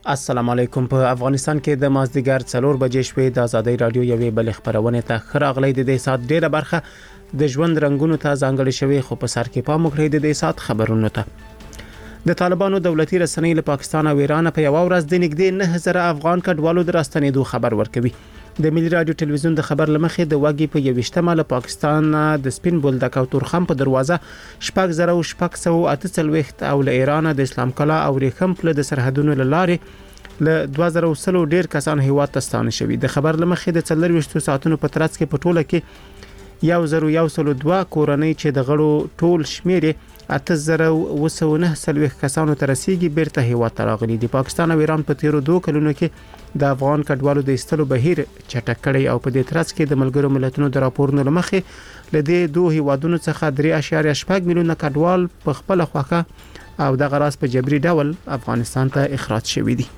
السلام علیکم. په افغانستان کې د مازدیګر 4 بجې شوې د ازادۍ رادیو یوې بل خبرونه ته خراغلي د دې سات ډیره برخه د ژوند رنگونو ته ځانګړي شوی، خو په سر کې پام وکړئ د دې سات خبرونو ته. د طالبانو دولتي رسنۍ له پاکستان او ایران په یو ورځ د نږدې 9000 افغان کډوالو د راستنېدو خبر ورکوي. د ملي رادیو ټلویزیون د خبر لمخې د وګي په 28 له پاکستان د سپین بولدک او تورخم په دروازه 6648 او له ایران د اسلام کلا او ریخم په د سرحدونو لارې له 2000 ډیر کسان هیواد ته ستانه شوي. د خبر لمخې د 24 ساعتونو په ترڅ کې په ټوله کې 1002 کورنۍ چې د غړو ټول شمیر 8909 کسانو ته رسیدي بیرته هیواد ته راغلي دي. پاکستان او ایران په تیرو 2 کلونو کې د افغان کډوالو د استلو بهیر چټک کړی او په دې ترڅ کې د ملګرو ملتونو د راپورونو لمخې له دې دوه هیوادونو څخه 3.8 میلیونه کډوال په خپل خوخه او د غراس په جبري ډول افغانستان ته اخراج شوي دي.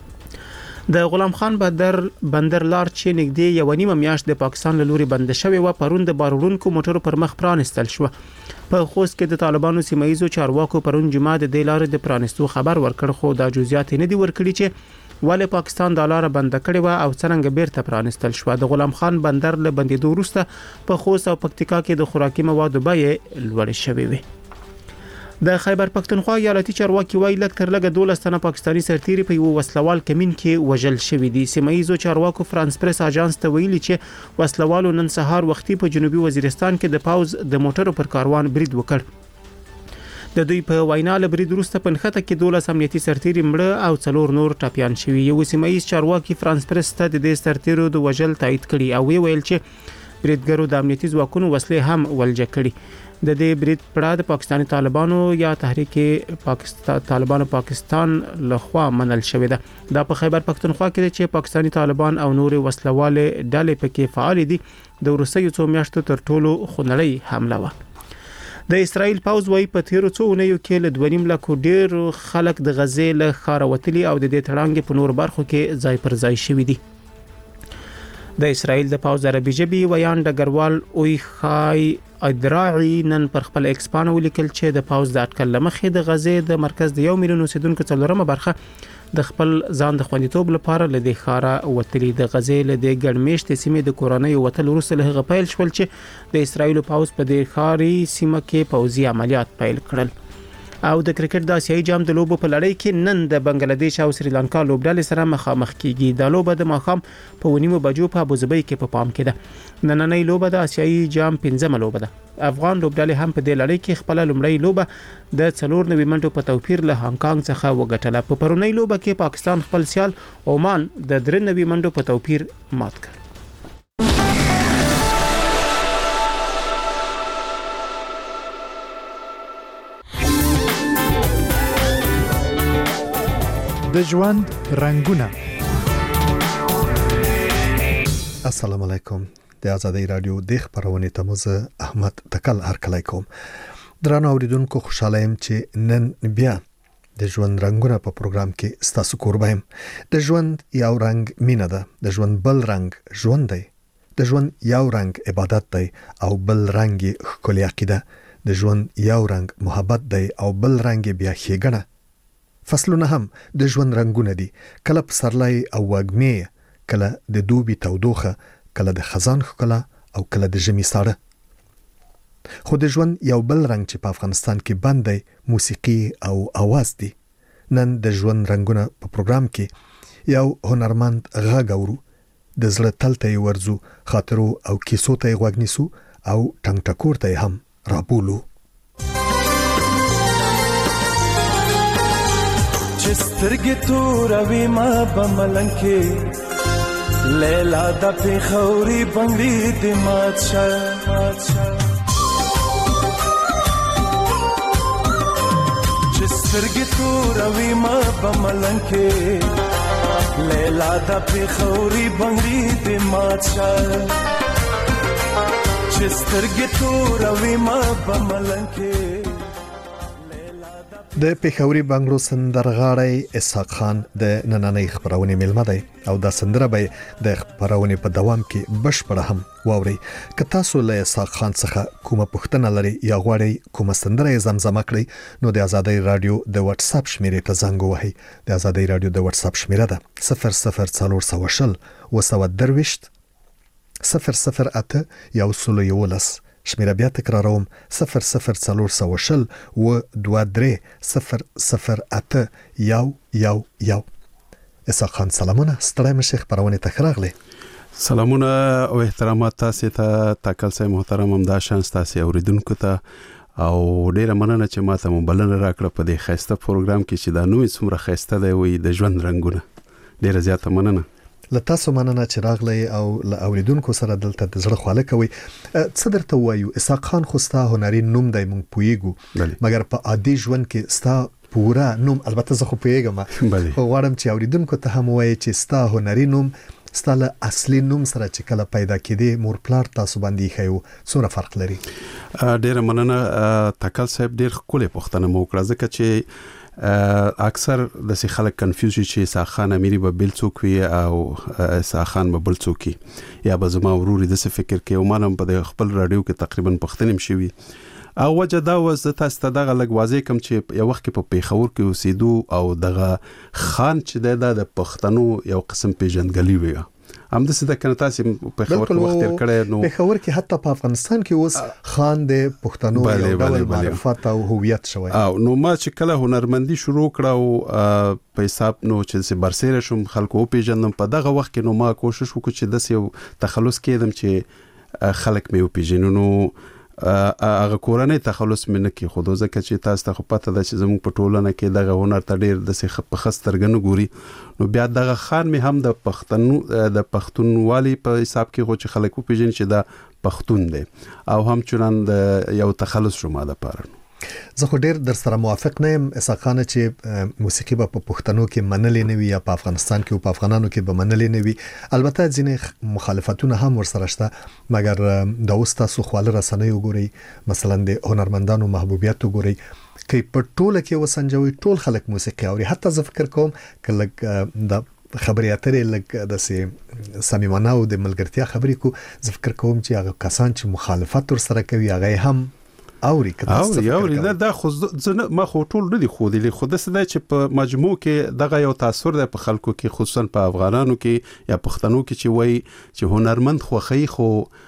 د غلام خان بندر لار چې نږدې 1.5 میاشت د پاکستان له لوري بند شوی و، پرون د بارورونکو موټرو پر مخ پرانستل شو. په خوست کې د طالبانو سیمایزو چارواکو پرون جمعه د لارې د پرانستو خبر ورکړ، خو د جزئیات نه دی ورکړي چې ولې پاکستان د لار بند کړي و او څنګه بیرته پرانستل شو. د غلام خان بندر له بندیدو وروسته په خوست او پکتیکا کې د خوراکي موادو بیې لوړې شوې وي. د خیبر پختونخوا ایالتي چارواکي وایي لږ تر لږه 12 تنه پاکستاني سرتیري په یو وسلوال کمین کې وژل شوي دي. سیمایزو چارواکو فرانس پریس اژانس ته ویلي چې وسلوالو نن سهار وختي په جنوبي وزیرستان کې د پاوز د موټرو پر کاروان برید وکړ. د دوی په وینا له برید وروسته په نخته کې 12 امنیتي سرتیري مړه او 4 نور ټاپیان شوي. یو سیمایز چارواکي فرانس پریس ته د دې سرتیرو د وژل تایید کړي او ویل چې بریدګرو د امنیتي ځواکونو وسلې هم ولجه کړي. د دې برید پړه د پاکستاني طالبانو یا تحریک پاکستان لخوا منل شوې ده. دا په خیبر پختونخوا کې چې پاکستاني طالبان او نور وسلواله ډلې پکې فعال دي د روسي څو میاشتو تر ټولو خونړی حمله و. د اسرائیل پاوز وايي په تیرو څو اونیو کې له 2.5 لک ډیر خلک د غزې له ښار وتلي او د دې تړانګې په نور برخو کې ځای پر ځای شوي دي. د اسرائیل د پاوز عربي ژبې ویان ډګروال اوی خای ادراعي نن پر خپل ایکسپان ولیکل چې د پاوز د اټکل لمخې د غزې د مرکز د 1 میلیون اوسیدونکو څلورمه برخه د خپل ځان د خوندیتوب لپاره له دې ښاره وتلي. د غزې له د ګڼمېشتې سیمې د کورونې وتل وروسته له هغه پیل شول چې د اسرائیل پاوز په دې ښاري سیمه کې پوځي عملیات پیل کړل. او د کرکټ د آسیایي جام د لوبو په لړۍ کې نن د بنگلاديش او سریلانکا لوبډلې سره مخامخ کیږي. د لوبه د ماښام په 9 بجو په ابوظبي کې په پام کې ده. نننۍ لوبه د آسیایي جام 5مه لوبه ده. افغان لوبډلې هم په دې لړۍ کې خپل لومړی لوبه د 4 منټو په توپیر له هانګ کانګ څخه وګټله. په پرونۍ لوبه کې پاکستان خپل سیال عمان د 93 منټو په توپیر مات کړ. د ژوند رنگونه. السلام علیکم. د ازادۍ رادیو د خبرونه تمزه احمد تکل هرکلی کوم. درنو اوریدونکو خوشاله يم چې نن بیا د ژوند رنگونه په پروګرام کې ستاسو قربایم. د ژوند یو رنگ مینه ده، د ژوند بل رنگ ژوند دی، د ژوند یو رنگ عبادت دی او بل رنگ ښکلی عقیده، د ژوند یو رنگ محبت دی او بل رنگ بیا ښېګڼه. فصلونه هم د ژوند رنگونه دي، کله پسرلی او وږمې، کله د دوبي تودوخه، کله د خزان ښکلا او کله د ژمي ساړه. خو د ژوند یو بل رنگ چې په افغانستان کې بند دی موسیقي او आवाज دی. نن د ژوند رنگونه په پروګرام کې یو هنرمند غږ اورو، د زړه تل ته ورزو، خاطرو او کیسو ته غوږ نیسو او ټنګ ټکور ته هم رابولو. چسترګې توروي ما بملنګ کې لیلا د پیښوري بنګړي د مات شه. چسترګې توروي ما بملنګ کې لیلا د پیښوري بنګړي د مات شه. چسترګې توروي ما بملنګ کې د پیښوري بنگلو سندرغاړی اسحاق خان د نننۍ خبرونې ملمه دی او دا سندره به د خبرونې په دوام کې بشپړه هم واوري. که تاسو له اسحاق خان څخه کومه پوښتنه لرئ یا غواړئ کومه سندره زمزمه کړئ نو د آزادۍ رادیو د واتس اپ شمیرې ته زنګ ووهئ. د آزادۍ رادیو د واتس اپ شمیره ده 00420 222 008 111. شمیره بیا تکراروم 00420 222 008 111. اسحاق خان سلامونه، ستړی مشه، خبرونه ته راغلی. سلامونه او احترامات تاسو ته تاکل سي محترم هم دا شان تاسو اوریدونکو ته او ډیره مننه چې ماته مبلنه راکړه په دې خسته پروګرام کې چې دا نوې څومره خسته دی وي د ژوند رنگونه. ډیره زیاته مننه. له تاسو مننه چې راغلی او له اوریدونکو سره دلته د زړه خواله کوي. څه درته وایو، اسحاق خان خو ستا هنري نوم دی، مونږ پوهیږو، مګر په عادي ژوند کې ستا پورا نوم، البته زه خو پوهیږم، خو غواړم چې اوریدونکو ته هم وایي چې ستا هنري نوم ستا له اصلي نوم سره چې کله پیدا کېدی مور پلار تاسو باندې خیو څومره فرق لري؟ ډیره مننه تاکل صاحب، ډیر ښکلې پوښتنه مو وکړه ځکه چې اکثر د سي خلک کنفیوز شي چې اسحاق خان امیری به بل څوک وي او اسحاق خان به بل څوک وي یا به زما ورور د څه فکر کوي. او مانم په خپل رادیو کې تقریبا پښتنیم شوی او وجه دا وز تاسو ته دغه لګ واضح کوم چې یو وخت کې په پیښور کې اوسېدو او دغه خان چې د پښتنو یو قسم پیژندګلوي وي. هم د څه د کنه تاسو په خبر کې وخت تیر کړی نو په خبر کې حتی په افغانستان کې اوس خان د پښتنو یو ډول معرفت او هویت شوی. او نو ما چې کله هنرمندي شروع کړه او په حساب نو چې برسېره شم خلکو پیژندم، په دغه وخت کې نو ما کوشش وکړ چې د یو تخلص کېدم چې خلک مې پیژنو. نو هغه کورنۍ تخلص مې نه کې خو ځکه چې تاسو ته پته ده چې زموږ په ټولنه کې دغه هنر ته ډیر د څه په خسترګنو ګوري. نو بیا دغه خان مې هم د پښتونوالي په حساب کې خو چې خلک پیژني چې دا پښتون دی او هم چنان د یو تخلص شوم د پاره. زه خو ډیر در سره موافق نه یم اسحاق خان چې موسیقي په پښتنو کې منلې نه وي یا په افغانستان کې او په افغانانو کې به منلې نه وي. البته ځینې مخالفتونه هم ورسره شته، مګر د اوس تاسو خواله رسنۍ وګورئ، مثلا د هنرمندانو محبوبیت وګورئ، کې په ټوله کې وسنجوي ټول خلک موسیقي اوري. حتی زه فکر کوم کله د خبرې اترې لکه د صمیمانه او د ملګرتیا خبرې کو، زه فکر کوم چې هغه کسان چې مخالفت ورسره کوي هغه هم اوري دا خو ما خو ټول نه دي خو دي خو د څه چې په مجموع کې دغه یو تاثیر ده په خلکو کې، خصوصا په افغانانو کې یا پښتنو کې چې وای چې هنرمند خوخی خو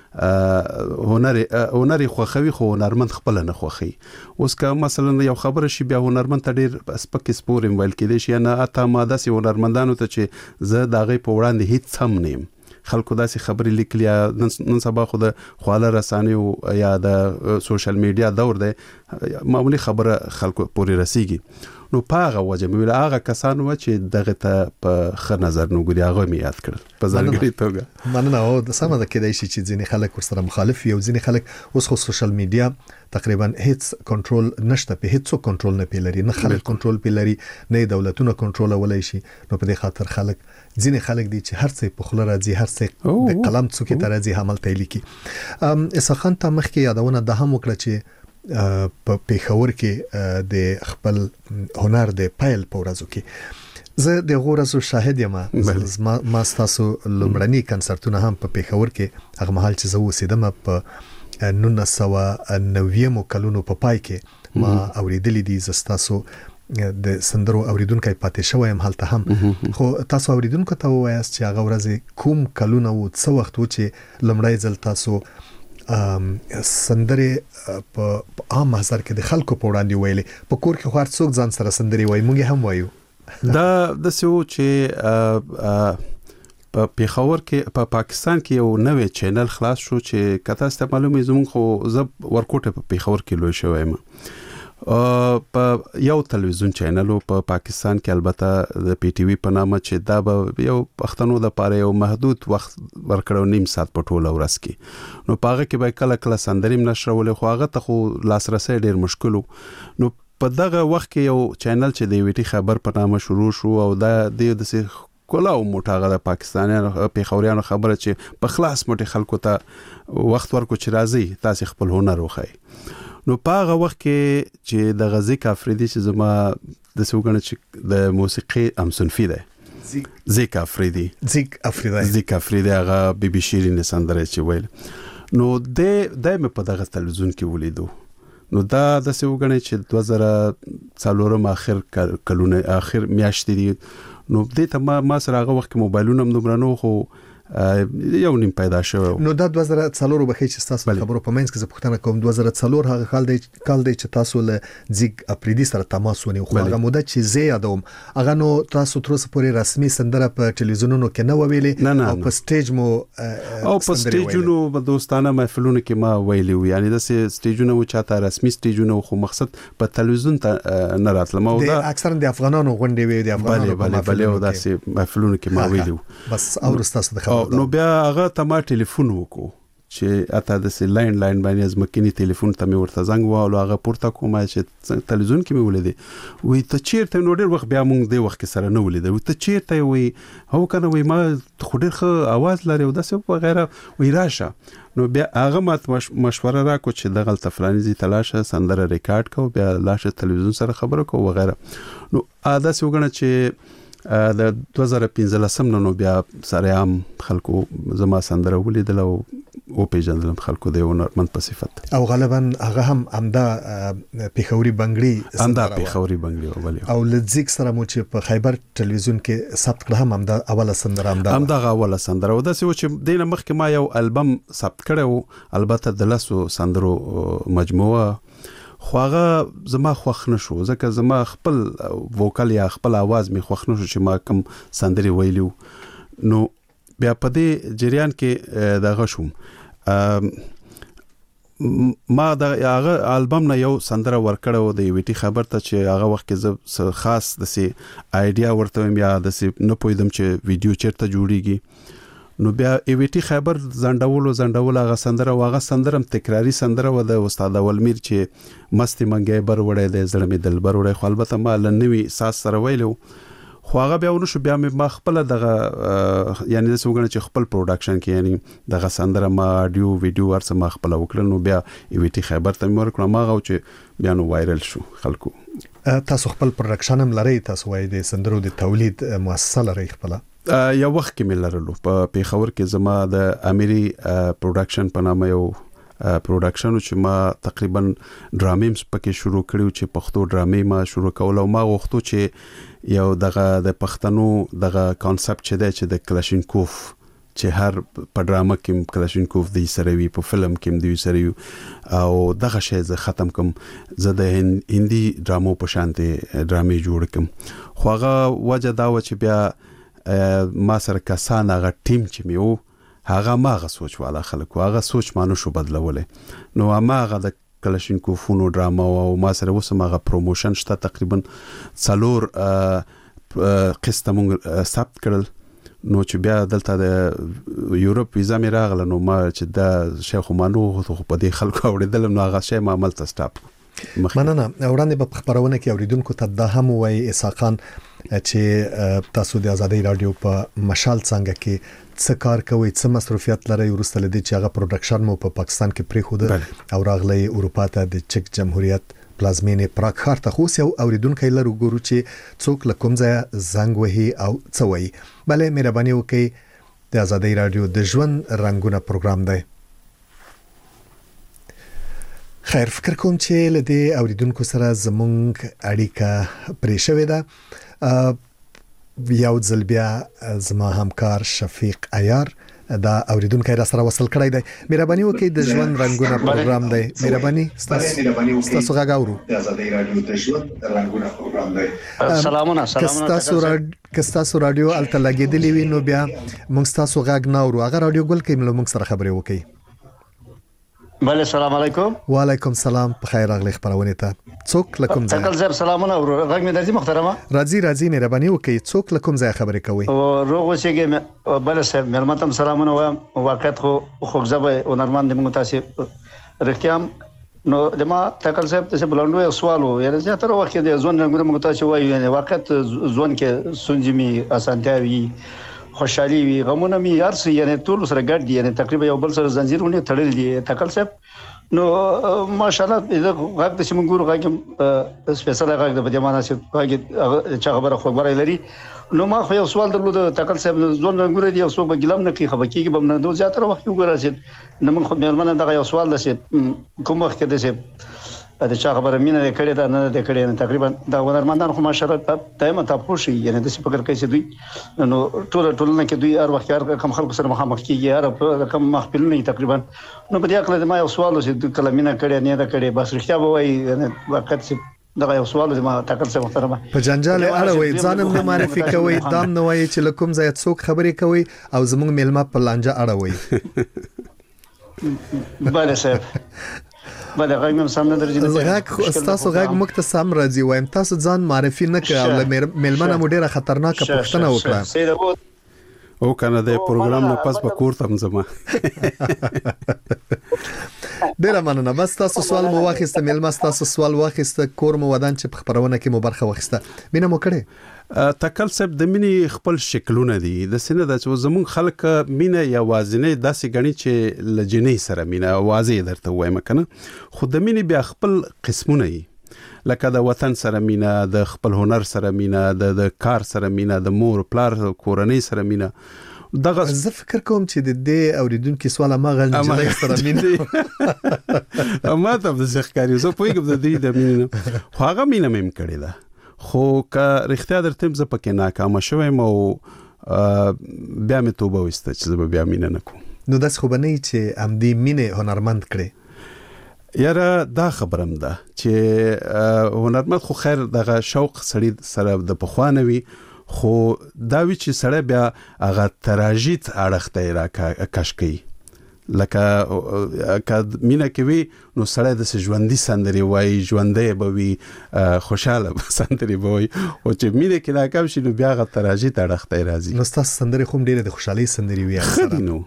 هنري خوخوي خو هنرمند خپل نه خوخي. اوس که مثلا یو خبره شي بیا هنرمند ته ډیر سپک سپور ویل کېدی شي نه اته ماده سي هنرمندانو ته چې زه دغه په وړاندې هیڅ هم نیم. خلکو داسې خبرې لیکلي نن سبا خو د خواله رسانیو یا د سوشل میډیا دور دی، معمولی خبره خلکو پورې رسیږي. نو په هغه وجه مې ویل هغه کسان و چې دغه ته په ښه نظر نه ګوري هغه مې یاد کړل په ځانګړې توګه. مننه. او د سمه ده کېدای شي چې ځینې خلک ورسره مخالف وي او ځینې خلک اوس خو سوشل میډیا تقریبا هیڅ کنټرول نشته، په هیڅ کنټرول نه پیلري، نه خلک کنټرول پیلري، نه دولتونه کنټرول ولای شي. نو په دې خاطر خلک ځینې خلک دي چې هر څه په خله راځي، هر څه د قلم څوکې ته راځي عمل ته لیکي. اسحاق خان ته مخکې یادونه ده هم وکړه چې په پیښور کې د خپل هنر د پیل په ورځو کې زه د غورزو شاهد یم. ما تاسو لومړني کنسرتونه هم په پیښور کې هغه مهال چې زه اوسېدم په 1990 کلونو په پای کې ما اوریدلې دي. زه تاسو د سندرو اوریدونکو پاتې شوی هم هلته هم، خو تاسو اوریدونکو ته وایاست چې هغه ورځ کوم کلونه و څه وخت و چې لمړی ځل تاسو سندرې په عام محضر کې د خلکو په وړاندې ویلې؟ په کور کې خو هر څوک ځان سره سندرې وایي، موږ هم وایو. دا د څه چې په پیښور کې په پاکستان کې یو نوې چینل خلاص شو چې کته ست معلومه زموږ خو زه ورکوټه په پیښور کې لوي شوم په یو تلویزیون چینل په پاکستان کې، البته د پی ټی وی په نامه چې دا به یو پښتنو د پاره یو محدود وخت ورکړو، نیم ساعت په ټوله ورځ کې. نو په هغه کې به کله کله سندریم نشرول، خو هغه ته خو لاسرسي ډیر مشکل. نو په دغه وخت کې یو چینل چې د ویټي خبر په نامه شروع شو او د کولاو موټاغه د پاکستانیانو پیښوریانو خبره چې په خلاص موټي خلکو ته وخت ورکو چې راځي تاسو خپل هنر وخی. نو په هغه وخت کې چې د غزیک افریدي چې زما د سوګنه چې د موسیقي امصنفي ده زیک افریدي هغه بي شيرين سندره چې ویل نو د مې په دغه تلویزیون کې ولیدو نو دا د سوګنه چې 2004 اخر کلونه اخر میاشتې دي نو د ته ما سره هغه وخت موبایلونه هم دومره نو خو یو نیم پیدا شو نو دا 2004 وبخې چې تاسو خبرو په منځ کې زه پوښتنه کوم 2004 هغه کال دی چې تاسو له زیګ اپریدي سره تماس ونیو خو هغه موده چې زه یادوم هغه نو تاسو تر اوسه پورې رسمي سندره په ټلویزیونونو کې نه ویلې او په سټیج مو او په سټیجونو په دوستانه محفلونو کې ما ویلې وی یعنی د سټیجونو چاته رسمي سټیجونو خو مقصد په ټلویزیون ته نه راتلم او دا اکثرا د افغانانو غونډې وي د افغانانو بله او داسې محفلونو کې ما ویلې بس او تاسو نو بیا هغه ته ما ټلیفون وکړو چې اته د سی لاین باندې از مکینی ټلیفون ته مې ورته زنګ وهلو هغه پورته کوم چې تلویزیون کې مې ولیدې وی ته چیرته نو ډېر وخت بیا مونږ د وخت سره نه ولیدل ته چیرته وی هو کنه وی ما خو ډېر ښه आवाज لري او داسې په غیره وی راشه نو بیا هغه مات مشوره راکو چې د غلط فلانیزي تلاشه سندره ریکارډ کو بیا لاشه تلویزیون سره خبرو کو وغیره نو ادا سوګنه چې د 2015 نو بیا سره عام خلکو زما سندره ولیدل او پیژندل خلکو د هنرمند په صفت او غالبا هغه هم امدا پیښوري بنگړي ولې او لزیک سره مو چې په خیبر ټلویزیون کې ثبت کړه هم امدا اوله سندره امدا اوله سندره او داسې و چې دینه مخکې ما یو البم ثبت کړو البته د لاسو سندرو مجموعه خو هغه زما خوښ نشو ځکه زما خپل ووکل یا خپل आवाज می خوښ نشو چې ما کوم سندري ویلو نو بیا په دې جریان کې دغه شوم ما د هغه البم نه یو سندره ورکړو د ویټي خبر ته چې هغه وخت کې زه خاص دسي آیډیا ورته یا دسي نه پویدم چې ویډیو چیرته جوړیږي نو بیا ایویټي خبر زندول هغه سندره تکراری سندره و د استاد ولمیر چې مستی منګي بر وړې د زړه می دل بر وړې خو البته ما لنوي ساس سره ویلو خو هغه بیا ونشو بیا ما خپل دغه یعنی د سوګنه چې خپل پروډکشن کې یعنی دغه سندره ما اډیو ویډیو ورسره ما خپل وکړل نو بیا ایویټي خبر ته مور کړم ما غو چې بیا نو وایرل شو خلکو تاسو خپل پروډکشن هم لري تاسو وای د سندرو د تولید مؤسسه لري خپل یو وخت کې ملرلو په پیښور کې زما د اميري پروډکشن په نامه یو پروډکشن چې ما تقریبا ډرامې پکې شروع کړو چې پښتو ډرامې ما شروع کول او ما غوښتو چې یو دغه د پښتنو دغه کانسپټ چې د کلاشینکوف چې هر په ډرامه کې کلاشینکوف دی سره وی په فلم کې دی سره وی او دغه شی زه ختم کوم زه د هندي ډرامو په شانته ډرامې جوړ کوم خو هغه وجه دا و چې بیا ما سره کسان هغه ټیم چې میو هغه ماغه سوچ والا خلکو هغه سوچ مانو شو بدلولې نو هغه د کلاشینکوفونو ډراما او ما سره وسمغه پروموشن شته تقریبا 4 قسط مونږ ثبت کړل نو چې بیا دلته د یورپ ویزا مې راغله نو ما چې د شیخ مانو په دې خلکو اوریدل نو هغه شی ما عمل ته سټاپ مننه وړاندې په خبرونه کې اوریدونکو ته د هم وای اساقان چې تاسو د ازادي رادیو په مشال څنګه کې څه کار کوي څه مصروفیت لري ورسته لدی چې هغه پروډکشن مو په پاکستان کې پری خو او راغلی اروپا ته د چک جمهوریت پلازمینې پراګ ښار ته خو یو اوریدونکو لرو ګورو چې څوک لکم ځای زنګ وهي او څه وایي بلې مهرباني وکړئ د ازادي رادیو د ژوند رنگونه پروګرام دی خیر فکر کوم چې لدی اوریدونکو سره زمونږ اړیکه پرې شوې ده یو ځل بیا زما همکار شفیق عیار دا اوریدونکو را سره وصل کړی دی مهرباني وکړئ د ژوند رنگونه پروګرام دی مهرباني تاسو غاورو د ازادي رادیو د ژوند رنگونه پروګرام دی سلامونه کستاسو رادیو الته لګیدلی وي نو بیا موږ تاسو غاګ ناورو هغه رادیو ګل کې موږ سره خبرې وکړي بله السلام علیکم وعلیکم السلام په خیر راغلی خبرونه ته څوک لکم ځای تکل زر سلامونه غږ مې درځي محترمه راځي مهرباني وکړئ څوک لکم ځای خبرې کوي او روغ اوسېږي بله صاحب ملمتم سلامونه وایم واقعیت خو خوږزبه هنرمند موږ تاسو رښتیام نو دما تکل صاحب ته بلندو یو سوال و یعنی زیاتره وخت د ځوان موږ تاسو وایو یعنی واقعیت ځوان کې سنجمي اسانتیاوي خوشحالي وي غمونه می یارس یعنی ټول سره ګډ دي یعنی تقریبا یو بل سره زنجیرونه تړل دي تکل صاحب نو ماشاءالله دا غږ د چې موږ ګورو غږ سپیشل غږ د بدیمانه چې غږ چې خبره خو غوړې لري نو ما خو یو سوال درلود تکل صاحب ځون رنګور دی یو څو به ګلم نه کی خبرکیږي به نه دوه زیاتره وخت وګورئ چې نو موږ خو مېلمنه دا یو سوال ده چې کوم وخت کې ده چې د چا خبره مینه کړې ده نه ده کړې نه تقریبا دا هنرمندان خو ماشاءالله دایمه تاسو شي یعنی د څه فکر کوي چې دوی نو ټولنه کې دوی هر وخت کم خلکو سره مخامخ کیږي هر کم مخبلونه تقریبا نو په دې اړه ما یو سوال چې دوی کله مینه کړې نه ده کړې بس رښتیا به وایي یعنی وخت چې دا یو سوال چې ما تکل څه محترمه په جنجال اړوي ځانم نه معرفي کوي دام نه وایي چې لکم زیات څوک خبرې کوي او زموږ میلمه په لانجه اړوي بله صاحب بله غږ مې سم نه درځي غږ تاسو غږ مختصم راځي وایم تاسو ځان معرفي نه کړئ او میلمنه مو ډیره خطرناکه پوښتنه وکړه او کنه د پروګرام نه پس به کور ته مزما ډیره مننه بس تاسو سوال مو واخیسته میلمه تاسو سوال واخیسته کور مو ودان چې په خبرونه کې مو برخه واخیسته مینه مو کړې تکل صاحب د مینې خپل شکلونه دي د سینې د زمون خلک مینه یا وازنه داسې غني چې لجنې سره مینه واځي درته وایم کنه خو د مینې بیا خپل قسمونه دي لکه د وطن سره مینه د خپل هنر سره مینه د کار سره مینه د مور پلار کورنۍ سره مینه دغه زه فکر کوم چې د دې اوریدونکو سوال ما غلطه سره مینه ما ته د ځخکاری زه پوهیږم د دې د مینه خو هغه مینه مې کړې ده خو که رښتیا درته زه پکې ناکام شوم او بیا مې توبه وسته چې زه بیا مینه نکوم نو داس خو بنئ چې ام دې مینه هنرمند کړي یاره دا خبرم ده چې هنرمند خو خیر دغه شوق سړی سره د پخوانوي خو دا وی چې سړی بیا هغه تراژیت اړخته را کش کوي لکه مینه کوي نو سړی د ژوندۍ سندري وای ژوندې به وي خوشاله سندري به وي او چې مینه کې ناکام شي نو بیا هغه تراژیت اړخته راځي نو تاسو سندري خو ډیره د خوشحالي سندري وي سره نو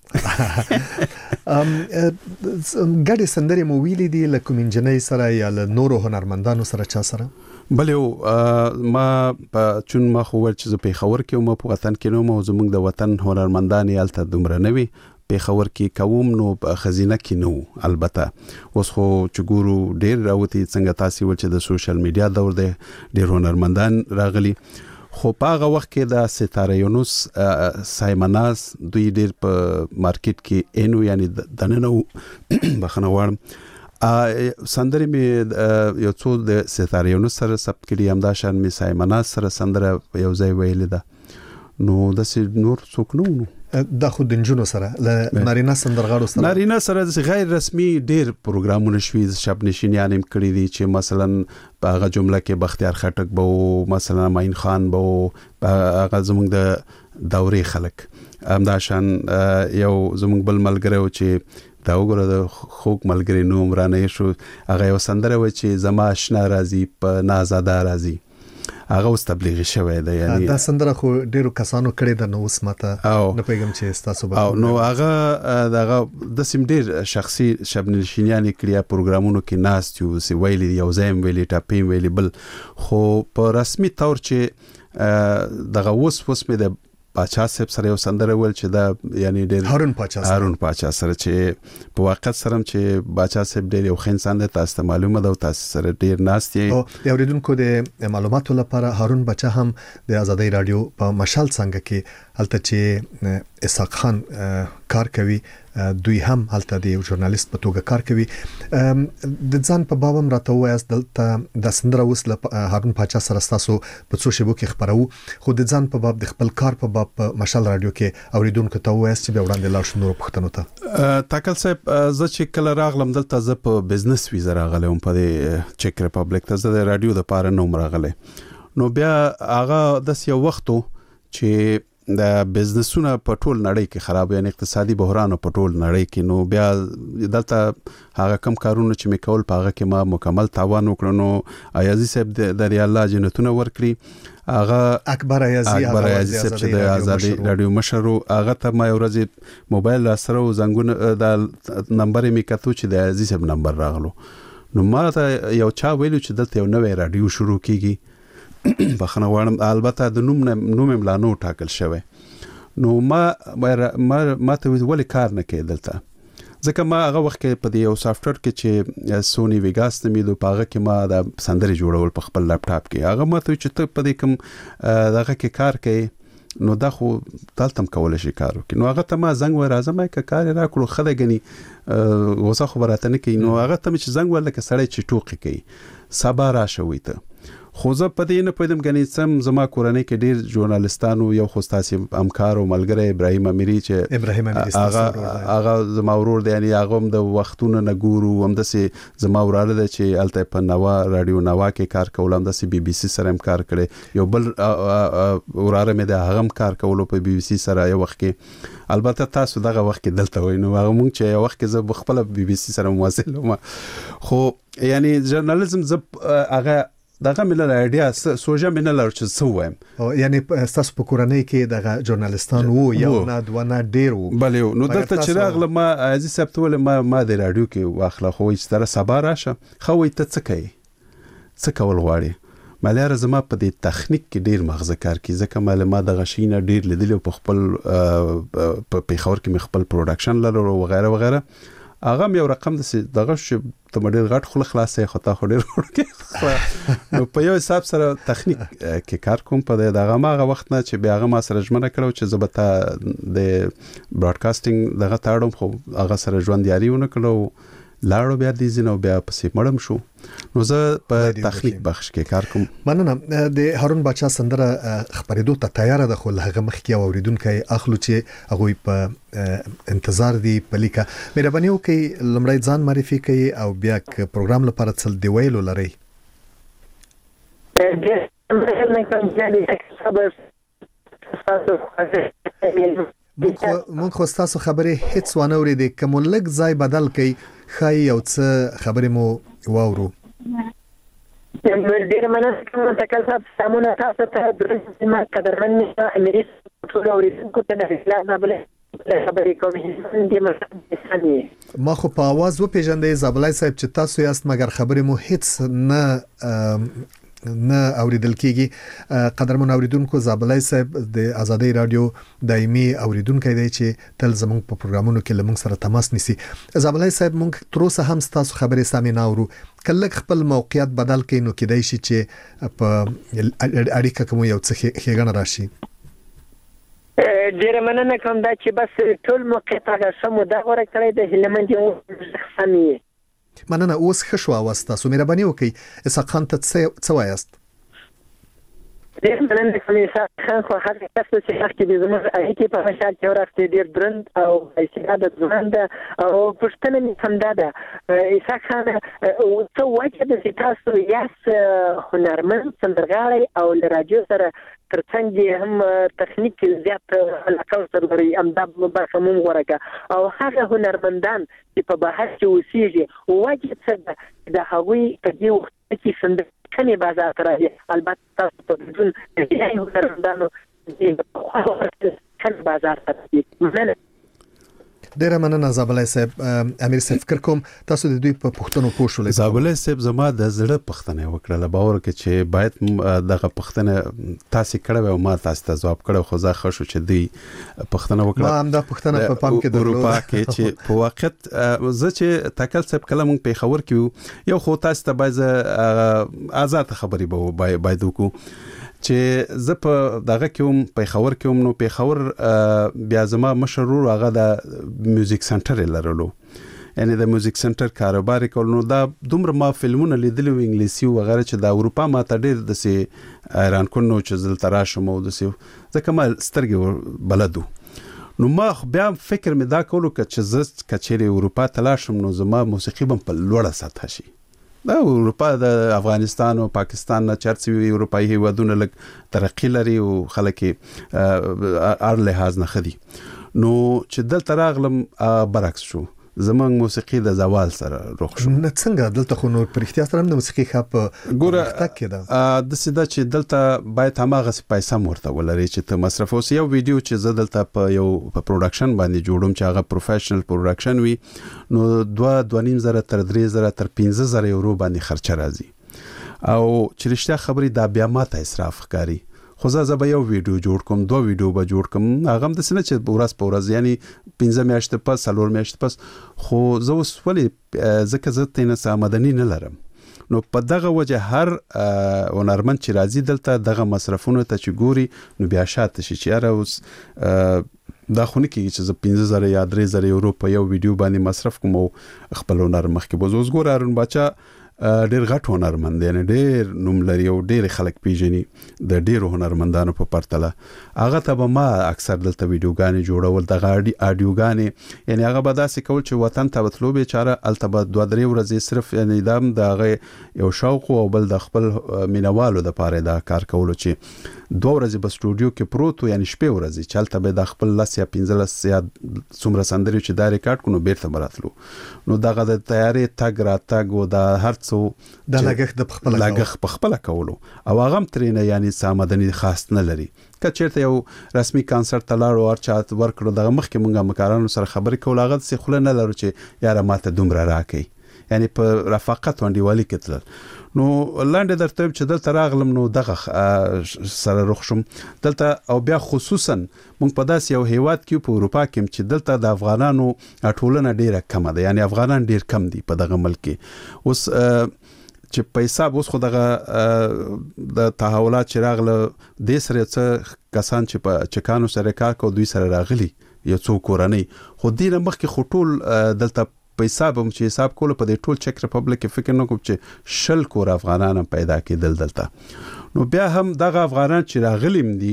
ګډه سندري مو ویلې دي لکه منجنې سره یا له نورو هنرمندانو سره چا سره بله ما چون ما خو ور چې په خبر کې ما په وطن کې نو مو زموږ د وطن هنرمندان یالته دومره نوي په خبر کې کوم نو خزینه کې نو البته اوس خو چې ګورو ډیر راوتی څنګه تاسو ول چې د سوشل میډیا دور دی ډیر هنرمندان راغلي خو په هغه وخت کې د ستاره یونس سایمناس دوی ډیر په مارکیټ کې انو یعنی دننه بخنه وړم سندري می یو څو د ستاره یونس سره سب کړي هم دا شان می سایمناس سره سندره یو ځای ویل ده نو د نور څوک نو دا خو د جنونو سره ل نارینه سندرغاړو سره نارینه سره غیر رسمي ډیر پروګرامونه شوي شب نشینیان هم کړی دي چې مثلا په هغه جمله کې بختیار خټک بو مثلا ماین خان بو هغه زموږ د دورې خلک همدا شان یو زموږ بل ملګری و چې دا وګوره د خوږ ملګری نو عمرانه شو هغه یو سندره و چې زما آشنا راځي په نازاده راځي هغه اوس تبلیغ شوی دی یعنی دا سندره خو ډیرو کسانو کړی د نو اوس ماته نه پیغام چې تاسو به نو هغه دغه د سیم ډیر شخصي شبنشینیان کړیا پروګرامونو کې ناس یو سی ویلي یو زایم ویلي ټاپین ویلي بل خو په رسمي تور چې دغه اوس مې د پاچا صاحب سره یو سندره ول چې دا یعنی ډېر هارون پاچا سره چې په واقعیت سره چې پاچا صاحب ډېر یو خین سند تاسو معلومه ده تاسو سره ډېر ناستي او اوریدونکو د معلوماتو لپاره هارون بچا هم د آزادۍ رادیو په مشال څنګه کې هلته چې اسحاق خان کار کوي دوی هم هلته د ژورنالیست په توګه کار کوي د ځان په بابم راته وایست دلته د سندره اوس له هارون پاچا سره تاسو په څو شیبو کې خبرو خو د ځان په باب د خپل کار په باب مشال رادیو کې اوریدونکو ته وایست چې به وړاندې لاړ شو نور پښتنو ته تاکل صاحب زه چې کله راغلم دلته زه په بزنس ویزا راغلم په چک ریپبلیک ته زه د رادیو د پاره نوم راغله نو بیا هغه د یو وختو چې د بزنسونه په ټول نړۍ کې خراب یعنی اقتصادي بحران په ټول نړۍ کې نو بیا دلته هغه کم کارونه چې میکول په هغه کې ما مکمل تاوان وکړ نو ایازي صاحب د الله جنتونه ورکړي هغه اکبر ایازي صاحب چې د آزادۍ رادیو مشرو هغه ته ما ورځ موبایل را سره زنګون د نمبر می کتو چې د ایازي صاحب نمبر راغلو نو ما ته یو چا ویلو چې دلته یو نوې رادیو شروع کیږي بخنه وړم البته د نوم ملانو ټاکل شوی نو ما ته ولې کار نه کوي دلته ځکه ما هغه وخت کې په یو سافټویر کې چې سونی ویګاس نومیدو په هغه کې ما د سندرې جوړول په خپل لپټاپ کې. هغه ماته چې ته په دې کوم دغه کې کار کوي نو دا خو دلته کولای شي کار وکړي. نو هغه ته ما زنګ ور راځم چې کار را کړو خدای غني غوسه خبرته نه کوي. نو هغه ته چې زنګ ور لکه سړی چې ټوکی کوي سبا راشوي ته خو زه په دې نه پوهیدم غني سم زما کورنۍ کې ډیر ژورنالستانو یو خو تاسو همکار او ملګری ابراهیم اميري چې هغه زما ورور دی یعنی هغه هم د وختونو نه ګورو هم د زما وراله دی چې الته په نوا رادیو نوا کې کار کولم د بي بي سي سره هم کار کړي. یو بل وراله مې د هغه هم کار کولو په بي بي سي سره یو وخت کې. البته تاسو دغه وخت کې دلته وای نو هغه مونږ چې یو وخت کې زه خپل بي بي سي سره مواصل وم خو یعنی ژورنالیزم ز هغه دغه ملل ایډیا سوجا منل چې سو وایم او یعنی تاسو په کورنۍ کې دغه ژورنالستان وو یو نه دوه نه ډیر وو بل نو دلته چې راغله ما عزیز صاحب ته ما د رادیو کې واخله خو چې تر سبا راشه خو ته څه کوي څه کول غواړي مالاره زما په دې تخنیک کې ډیر مغزه کار کوي ځکه معلومات د غشینه ډیر لیدل په خپل په پیښور کې خپل پروډکشن لرو او وغیرہ وغیرہ هغه یو رقم دغه چې ته ډیر غټ خل خلاصې خو ته ډیر ورکه نو په یو حساب سره تخنیک کې کار کوم په دغه ماغه وخت نه چې بیا هغه ما سره ژمنه کړو چې زبته د براډکاسټینګ دغه تاړم خو هغه سره ژوند یاري ونه کړو لاړو بیا دې زینو بیا پسې مړم شو. نو زه په تخنیک بخش کې کار کوم. مننه. د هارون بچا سندره خبرېدو ته تیار ده خو هغه مخکې اوریدونکو اخلو چې هغه په انتظار دی پلیکا مهرباني وکړئ لمړی ځان معرفي کړئ او بیا پروګرام لپاره څل دی ویلو لري. مونږ خو تاسو خبرې هیڅ ونه اورېدې کوم لږ ځای بدل کړئ خای یو څه خبرې مو واورو. ډیر مننه کوم تکل صاحب سمونه تاسو ته د ما قدرمن امریس ټول اوریدونکو ته د اخلاص بل خبرې کوم دي مثلا ما خو په आवाज و پیژندې زابلای صاحب چې تاسو یاست مګر خبرې مو هیڅ نه اوریدل کیږي. قدرمن اوریدونکو زابلای صاحب د آزادۍ رادیو دایمي اوریدونکو دی چې تل زموږ په پروګرامونو کې لمونږ سره تماس نیسي. زابلای صاحب مونږ تر اوسه هم تاسو خبرې سامي نه اورو کله خپل موقعیت بدل کړي نو کېدای شي چې په اړیکه کوم یو څه ښېګڼه راشي. ډیر مننه کوم دا چې بس ټول موقعیت هغه سمو دا غوړه کړی د هلمند یو سمي مننه. اوس خښوا واسطه سو مهرباني وکړئ اسحاق خان ته څه وایاست؟ ډیر مننه کوم اسحاق خان خو هغه تاسو چې حق دې زموږ اړیکې په مشال کې ورته ډیر درند او استعداد ځوان ده او پښتنه مې هم ده. اسحاق خان څه وایي چې تاسو یاست هنرمند سندرغاړی او لراجو سره ترڅنګ هم تخنیک زیات علاقه سره لري امداد برخه مو ورکه او هغه هنرمندان چې په بهر کې اوسېږي واجب څه د هغوی په دې وخت کې سندر کني بازار راځي البته تاسو په بدون دې هنرمندانو دې کني بازار راځي. ډیر مننه زابلای صاحب. امیر صاحب فکر کوم تاسو د دوی په پښتنو پوښولې. زابلای صاحب زما د زړه پښتنه وکړه باور کې چې باید دغه پښتنه تاسو کړو او ما تاسو ته جواب کړو خو زه خوشو چې دی پښتنه وکړه. ما هم د پښتنه په پام کې د اروپا کې چې په وخت زه چې تکل صاحب کلم په خبر کې یو خو تاسو ته باید آزاد خبري به باید وکړو چې زه په دغه کوم په خبر کوم نو په خبر بیا زما مشرور هغه د میوزیک سنټر لرلو یعنی د میوزیک سنټر کاروبار کول نو دا دومره ما فلمونه لیدلو انګلیسي او غیره چې د اروپا ما ته ډیر د سي ایران کو نو چې زل تراشم او د سي ځکه ما سترګې بلدو نو ما بیا فکر مې دا کولو چې زه کچېری اروپا تلاشم نو زما موسیقي بم په لوړه سطح شي. دا اروپا د افغانستان او پاکستان نه چرڅوي اروپایي هیوادونه لږ ترقی لري او خلک ار لحاظ نه خدي نو چې دلته راغلم برعکس شو زمونږ موسیقي د زوال سره روخ شو. نه څنګه دلته خو نو پر اختیار سره د موسیقي خپ ګوره د سیده چې دلته باید هماغه پیسې مرته ولري چې ته مصرف اوس یو ویډیو چې زه دلته په یو په پروډکشن باندې جوړوم چې هغه پروفیشنل پروډکشن وي نو 2.5 زره تر 3 زره تر 15 زره یورو باندې خرچه راځي او چې رښتیا خبري دا بیا ماته اسراف ښکاری خو زه به یو ویډیو جوړ کوم 2 ویډیو به جوړ کوم هغه هم د سنه چې ورځ په ورځ یعنی 15 میاشتې پس 4 میاشتې پس خو زه اوس ولې ځکه زه تینه آمدنی نه لرم نو په دغه وجه هر هنرمند چې راځي دلته دغه مصرفونه ته چې ګوري نو بیا شاته شي چې اره اوس دا خو نه کېږي چې زه 15,000 یا 3,000 یورو په یو ویډیو باندې مصرف کوم او خپل هنر مخکې بوز اوس ګور هارون باچا ډېر غټ هنرمند دی ډېر نوم لري او ډېر خلک پیژني د ډېرو هنرمندانو په پرتله هغه ته به ما اکثر دلته ویډیوګانې جوړول دغه اډیوګانې یعنی هغه به داسې کول چې وطن ته وتلو بیچاره هلته به 2-3 ورځې صرف یعنی دا هم د هغه یو شوق او بل د خپل مینوالو دپاره دا کار کولو چې 2 ورځې په سټوډیو کې پروت یعنی شپې ورځې چې هلته به د خپل 10 یا 15 یا څومره سندرې چې دا ریکارډ کړو بیرته به راتلو نو دغه د تیارې تګ راتګ او د هر څه د لګښت په خپله کولو او هغه هم ترېنه یعنی سامدني خاص نه لري که چېرته یو رسمي کانسرت ته لاړو هر چا ورکړو دغه مخکې مونږ همکارانو سره خبرې کول هغه داسې خوله نه لرو چې یاره ماته دومره راکئ یعنی په رفاقت وانډیوالي کې تلل نو لاندې درته چې دلته راغلم نو دغه سره رخ شم دلته او بیا خصوصا مونږ په داسې یو هیواد کې په اروپا کې چې دلته د افغانانو ټولنه ډیره کمه ده یعنی افغانان ډیر کم دي په دغه ملک کې اوس چې په حساب اوس خو دغه د تحولات چې راغله د سره څه کسان چې په چکانو سره کار کوي دوی سره راغلي یو څو کورنۍ خو دینه مخکې خټول دلته په حساب هم چې حساب کوله په دې ټول چک ریپبلیک کې فکر نه کوم چې 10 کور افغانان پیدا کېدل دلته نو بیا هم دغه افغانان چې راغلیم دي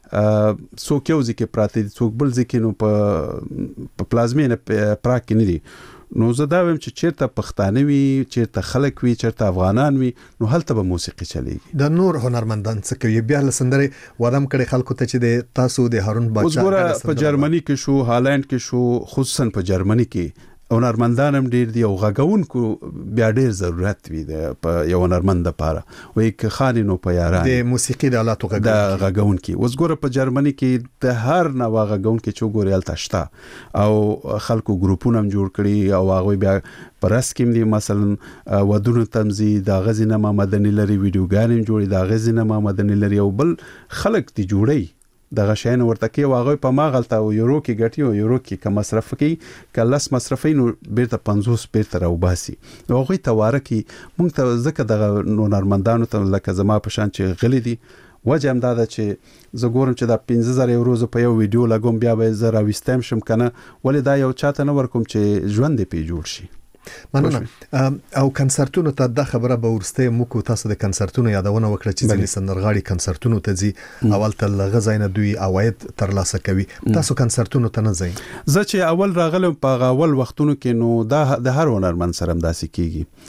څوک یو ځکه پراته دي څوک بل ځکه نو په پلازمینه پراګ کې نه دي نو زه دا وایم چې چیرته پښتانه وي چیرته خلک وي چیرته افغانان وي نو هلته به موسیقي چلیږي د نور هنرمندان څه کوي بیا لسندري ودم کړي خلکو ته چې د تاسو د هارون باچا اوس ګوره په جرمني کې شو هالند کې شو خصوصا په جرمني کې هنرمندان هم ډیر دي او غږونکو بیا ډیر ضرورت وي د یو هنرمند لپاره وای که خاني نو په یاران د موسیقي د آلاتو غږونکو اوس ګوره په جرمني کې د هر نوع غږونکو چې ګوري الته شته او خلکو ګروپونه هم جوړ کړي او هغه بیا پرس کې دي مثلا ودونو تمزي د غزینه مدني لري ویډیوګان جوړي د غزینه مدني لري او بل خلک دي جوړي دغه شین ورته کې واغې په ماغلته او یورو کې ګټي او یورو کې کم مصرف کې کلس مصرفي نو بیرته 50 بیرته راوباسي نو هغه تواره کې مونږ ته ځکه دغه هنرمندانو ته لکه زما په شان چې غلي دي وجه هم دا ده چې زه ګورم چې دا 15,000 یورو په یو ویډیو لګوم بیا به زه راوستم شم کنه ولې دا یو چاته نه ورکوم چې ژوند دې پی جوړ شي مننه او کنسرتونو ته د خبره به ورسته مو تاسو د کنسرتونو یادونه وکړه چې ځینې سندرغاړي کنسرتونو ته ځي اول ته لغزاینه دوی اواید ترلاسه کوي تاسو کنسرتونو ته نه ځئ زه چې اول راغلم په اول وختونو کې نو دا د هر هنرمند سره داسې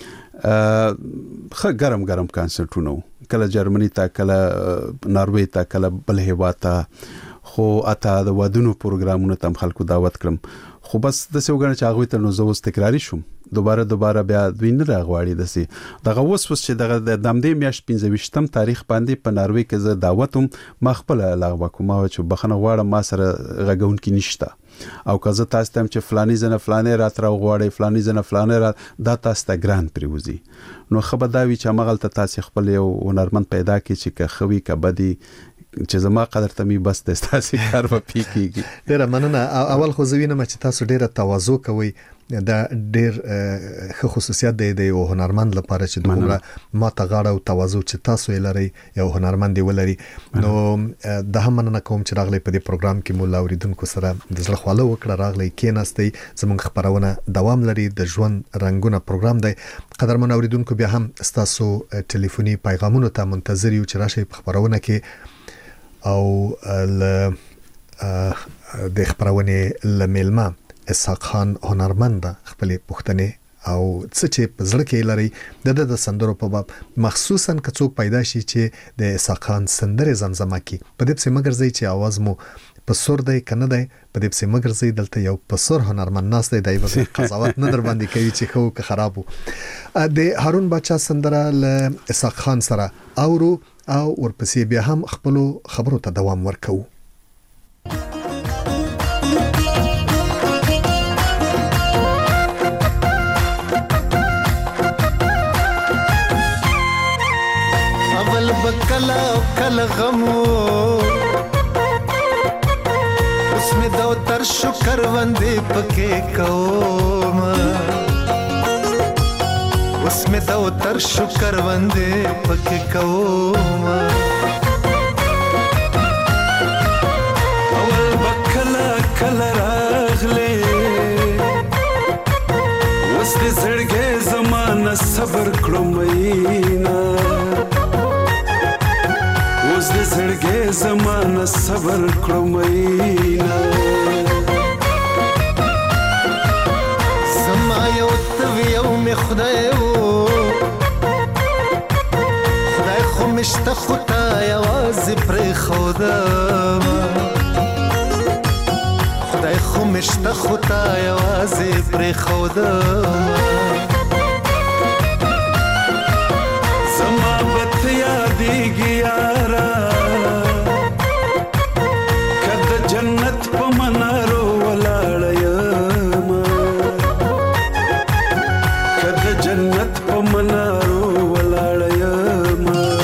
کیږي خه ګرم کنسرتونو کله جرمني ته کله ناروې ته کله بل هیواد ته خو اته د ودونو پروګرامونو ته خلکو دعوت کړم خو بس د سوګنه چې هغه ته نو زه اوس تکراری شوم دوباره بیا دوی نه راغواړي دسي دغه اوس چې دغه د دمدې میاشت 15 تاریخ باندې په ناروې کې زه دعوتم ما خپل لغوه کوم چې بخنه غواړم ما سره غږون کې نشته او که زه تاسو ته چې فلاني زنه فلانه رات را غواړي فلاني زنه فلانه را دا تاسو ته ګران پریوزي نو خبر دا وی چې مغلته تاسو خپل یو هنرمند پیدا کی چې که خوي کبدي چې زما قدر ته می بس د تاسو کار په پی کیږي ډیره مننه اول خو زوینه چې تاسو ډیره تواضع کوي دا ډیر ښه خصوصیت دی د یو هنرمند لپاره چې دومره ما ته غاړه او تواضع چې تاسو یې لري یو هنرمند ولري نو د هم مننه کوم چې راغلی په دې پروګرام کې مو لاوریدونکو سره د زړه خواله وکړه راغلی کېناستئ زموږ خبرونه دوام لري د ژوند رنگونه پروګرام دی قدرمن اوریدونکو بیا هم تاسو ټلیفوني پیغامونو ته منتظر یو چې راشي په خبرونه کې او د خبرونه لملما اسحاق خان هنرمند خپل پښتنې او څه چې په زړه کې لري د سندرو په باب مخصوصا که څوک پیدا شي چې د اسحاق خان سندره زمزمه کی په دې څه مگر زی چې आवाज مو په سر دی کنه دی په دې څه مگر زی دلته یو په سر هنرمند ناس دی دایو قضاوت نه در باندې کوي چې خو که خرابو د هارون باچا سندره ل اسحاق خان سره اورو او ورپسې بیا هم خپل خبرو ته دوام ورکو بکا کلا کلا غمو اوس می دو تر شکر وندې پکې کوم اوس می دو تر شکر وندې پکې کوم اول بکلا کلا راغله اوس دې زړګې زمانه صبر کړو مینا اوس دې زړګې زمانه صبر کړو مینا زما یو تویو می خدای خو مشته خدا یوازې پرې خودم خدای خو مشته خدا یوازې پرې خودم زما بت یادېږي یارا کده جنت په منارو ولاړ یم کده جنت په منارو ولاړ یم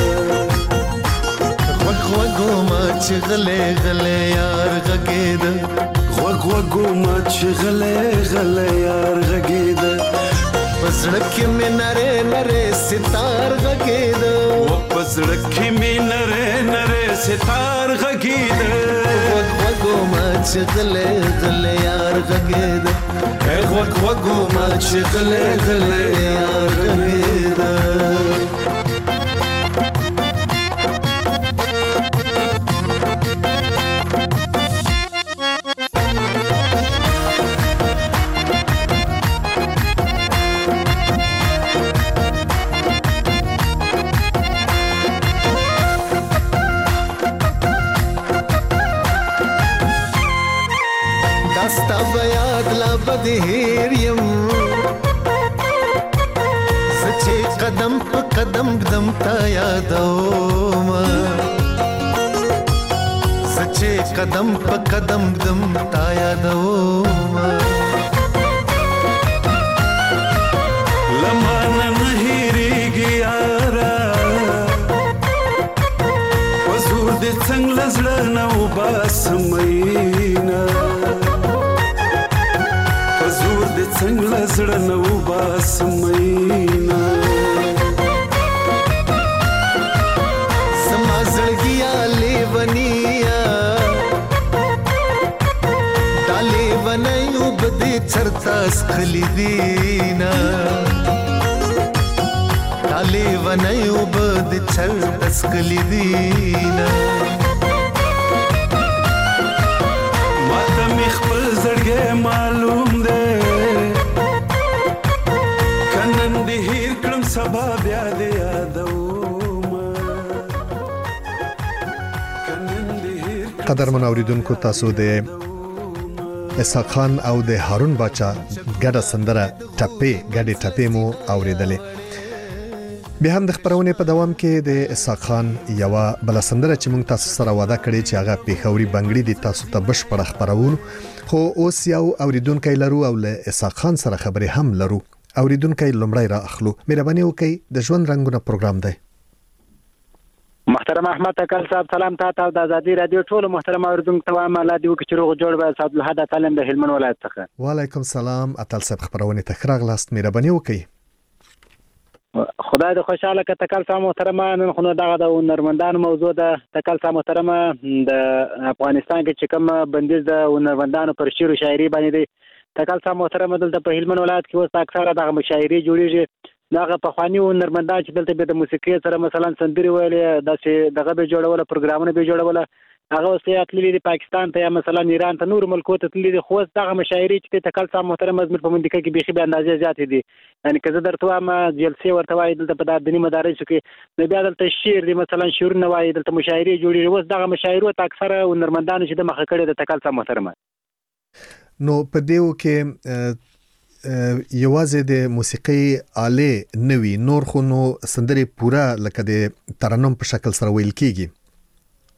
غوږو ما چې غلې غلې یار غږېده غوږو ما چې غلې غلې یار غږېده پزړه کې مې نره نره ستار غږېده پزړه کې مې نره نره ستار غږېده غوږو ما چې غلې غلې یار غږېده غوږو ما چې غلې غلې یار غږېده دستا بیاد لا بدهیر یم سچے قدم پا قدم دم تا یادوم سچے قدم پا قدم دم تا یادوم لمانا نهیریگی یارا وزور دی څنګ لزړه نو باسمینا وزور دی څنګ لزړه نو باسمینا سما زړګیا لیونیا دالې ونیو بده چرتا سخلی دینا دالې ونیو بده چرتا سخلی دینا ماته می خپل زړګې معلوم ده کنن دې هیر کړم سبا بیا دې یادوم کنن دې هیر قدرمن اوریدونکو تاسو د اسحاق خان او د هارون باچا ګډه سندره ګډې ټپې مو اوریدلې بیا هم د خبرونه په دوام کې د اسحاق خان یو بل سندره چې موږ تاسو سره وعده کړې چې هغه پیښوري بنگړي د تاسو ته بشپړ خبرونه خو اوس یو اوریدونکو لرو او له اسحاق خان سره خبرې هم لرو اوریدونکو لمړی را اخلو مهرباني وکړئ د ژوند رنگونه پروګرام دی محترم احمد تکل صاحب سلام تاسو د ازادي رادیو ټول محترم اوریدونکو ته وایم الله دې وکړي چې روغ جوړ به صاحب له حدا تعلم د هلمند ولایت څخه وعلیکم السلام اتل صاحب خبرونه تخراغلاست مهرباني وکړئ خدای دې خوشاله کړه تکل صاحب محترم نن خو دغه د نرمندان موضوع ده تکل صاحب محترم د افغانستان کې چې کوم بندیز د نرمندانو پر شعر او شاعري باندې دی تکل صاحب محترم دلته په هلمند ولایت کې اوس اکثره دغه مشاعري جوړیږي دغه په خواني او نرمندان چې دلته به د موسیقي سره مثلا سندري ویلې داسې دغه به جوړول پروګرامونه به جوړول هغه اوس یې تللی دی پاکستان ته یا مثلا ایران ته نور ملکو ته تللی دی خو دغه مشاعري چې تکل صاحب محترم مزمن په منډه کې بيخي به اندازې زیاتې دي یعنی که زه درته وایم جلسې ورته وایي دلته په دیني مدارسو کې نو بیا دلته شعر دی مثلا شعرونه وایي دلته مشاعري جوړېږي اوس دغه مشاعرو ته اکثره نرمندانو چې د مخه کړي د تکل صاحب محترم نو په دیو کې یوازې د موسیقي آله نوي نور خو نو سندري پورا لکه د ترنم په شکل سره ویل کیږي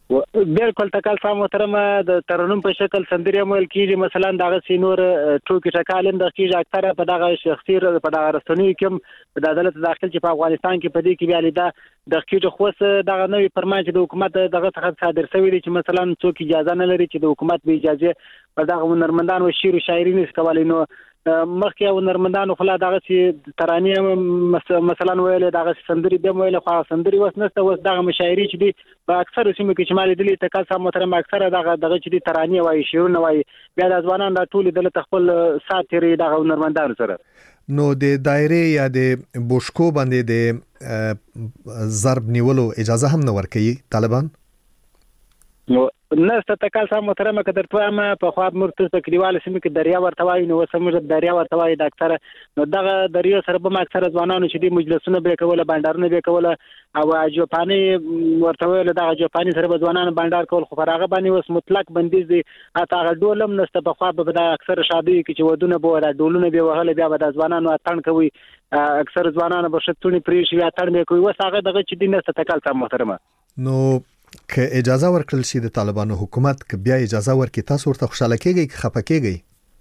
بالکل تکل صاحب محترم د ترنم په شکل سندري عمل کیږي مثلا دغه سینور ټوکی ټکالم د کیږي اکثره په دغه شخصي په دغه رسنۍ کې د عدالت داخل چې په افغانستان کې په دې کې بیا لیدا د کیږي خو دغه نوې فرمان چې د حکومت دغه څخه صادر شوی دی چې مثلا څوک اجازه نه لري چې د حکومت به اجازه په دغه هنرمندانو شعر او شاعري نسکوالي نو مخکې هنرمندانو خلا دغه چې ترانې مثلا ویل دغه سندري به ویل خو سندري وس نسته وس دغه مشاعري چې دي په اکثر سیمو کې شمال دلی تکل صاحب محترم اکثره دغه چې دي ترانې وایي شعرونه وایي بیا د ځوانان د ټول د خپل ساتري دغه هنرمندانو سره نو د دایره یا د بوشکو باندې د ضرب نیولو اجازه هم نه ورکوي طالبان نو نسته تکل صاحب محترم کدر توامه په خو مرتضی تکلیوال سیمه کې دریا ورتوای نو سمجه دریا ورتوای د اکثره نو دغه دریا سره به اکثره ځوانانو چې د مجلسونو به کوله بانډارونه به کوله او جوپانی ورتوای دغه جوپانی سره به ځوانانو بانډار کول خو راغه باندې وس مطلق بندیز دي اته ډولم نسته په خو به د اکثره شادي کې چې ودونه به را ډولونه به وهله بیا به د ځوانانو اتن کوي اکثر ځوانانو به شتونی پریشي اتن به کوي وس هغه دغه چې د نسته تکل صاحب محترم نو که اجازه ورکړل شي د طالبانو حکومت که بیا اجازه ورکړي تاسو ورته خوشاله کیږئ که خپه کیږئ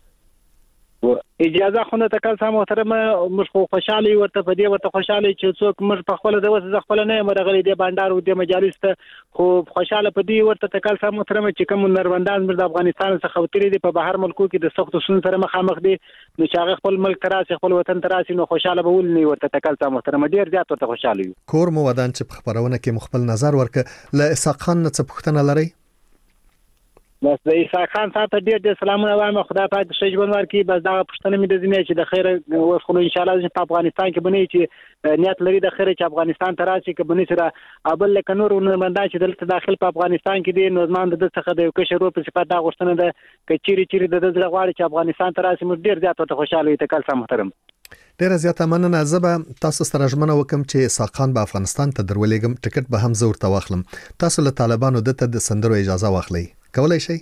اجازه خو نه تکل صاحب محترم مش خو خوشاله ورته په دې ورته خوشاله چې څوک مر په خپل د وسه خپل نه مرغلي د بانډار او د مجالس ته خو خوشاله په دې ورته تکل صاحب محترم چې کوم نروندان د افغانستان څخه وتري دي په بهر ملکو کې د سخت سن سره مخامخ دي نو چې هغه خپل ملک تراسي خپل وطن تراسي نو خوشاله به ولني ورته تکل صاحب محترم ډیر زیات ورته خوشاله یو کور مو ودان چې په خبرونه کې مخبل نظر ورکړه ل اسحاق خان څخه پوښتنه لري بس د اسحاق خان ته ډیر سلامونه وایم خدای پاک شجبن ورکی بس دا پښتنه مې د زینې چې د خیره وسخونو ان شاء الله په افغانستان کې بنې چې نیت لري د خیره چې افغانستان ته راشي کې بنې سره ابل لکه نور نمائندان چې دلته داخل په افغانستان کې دي نوزمان د څخه د یو کشرو په صفات دا غوښتنه ده چې چیرې د زړه غواړي چې افغانستان ته راشي موږ ډیر زیات ته خوشاله یو تکل صاحب محترم ډیر زیاته مننه زبا تاسو سره ژمنه وکم چې اسحاق خان په افغانستان ته درولېګم ټیکټ به هم زور ته واخلم تاسو له طالبانو د سندرو اجازه واخلئ کولای شئ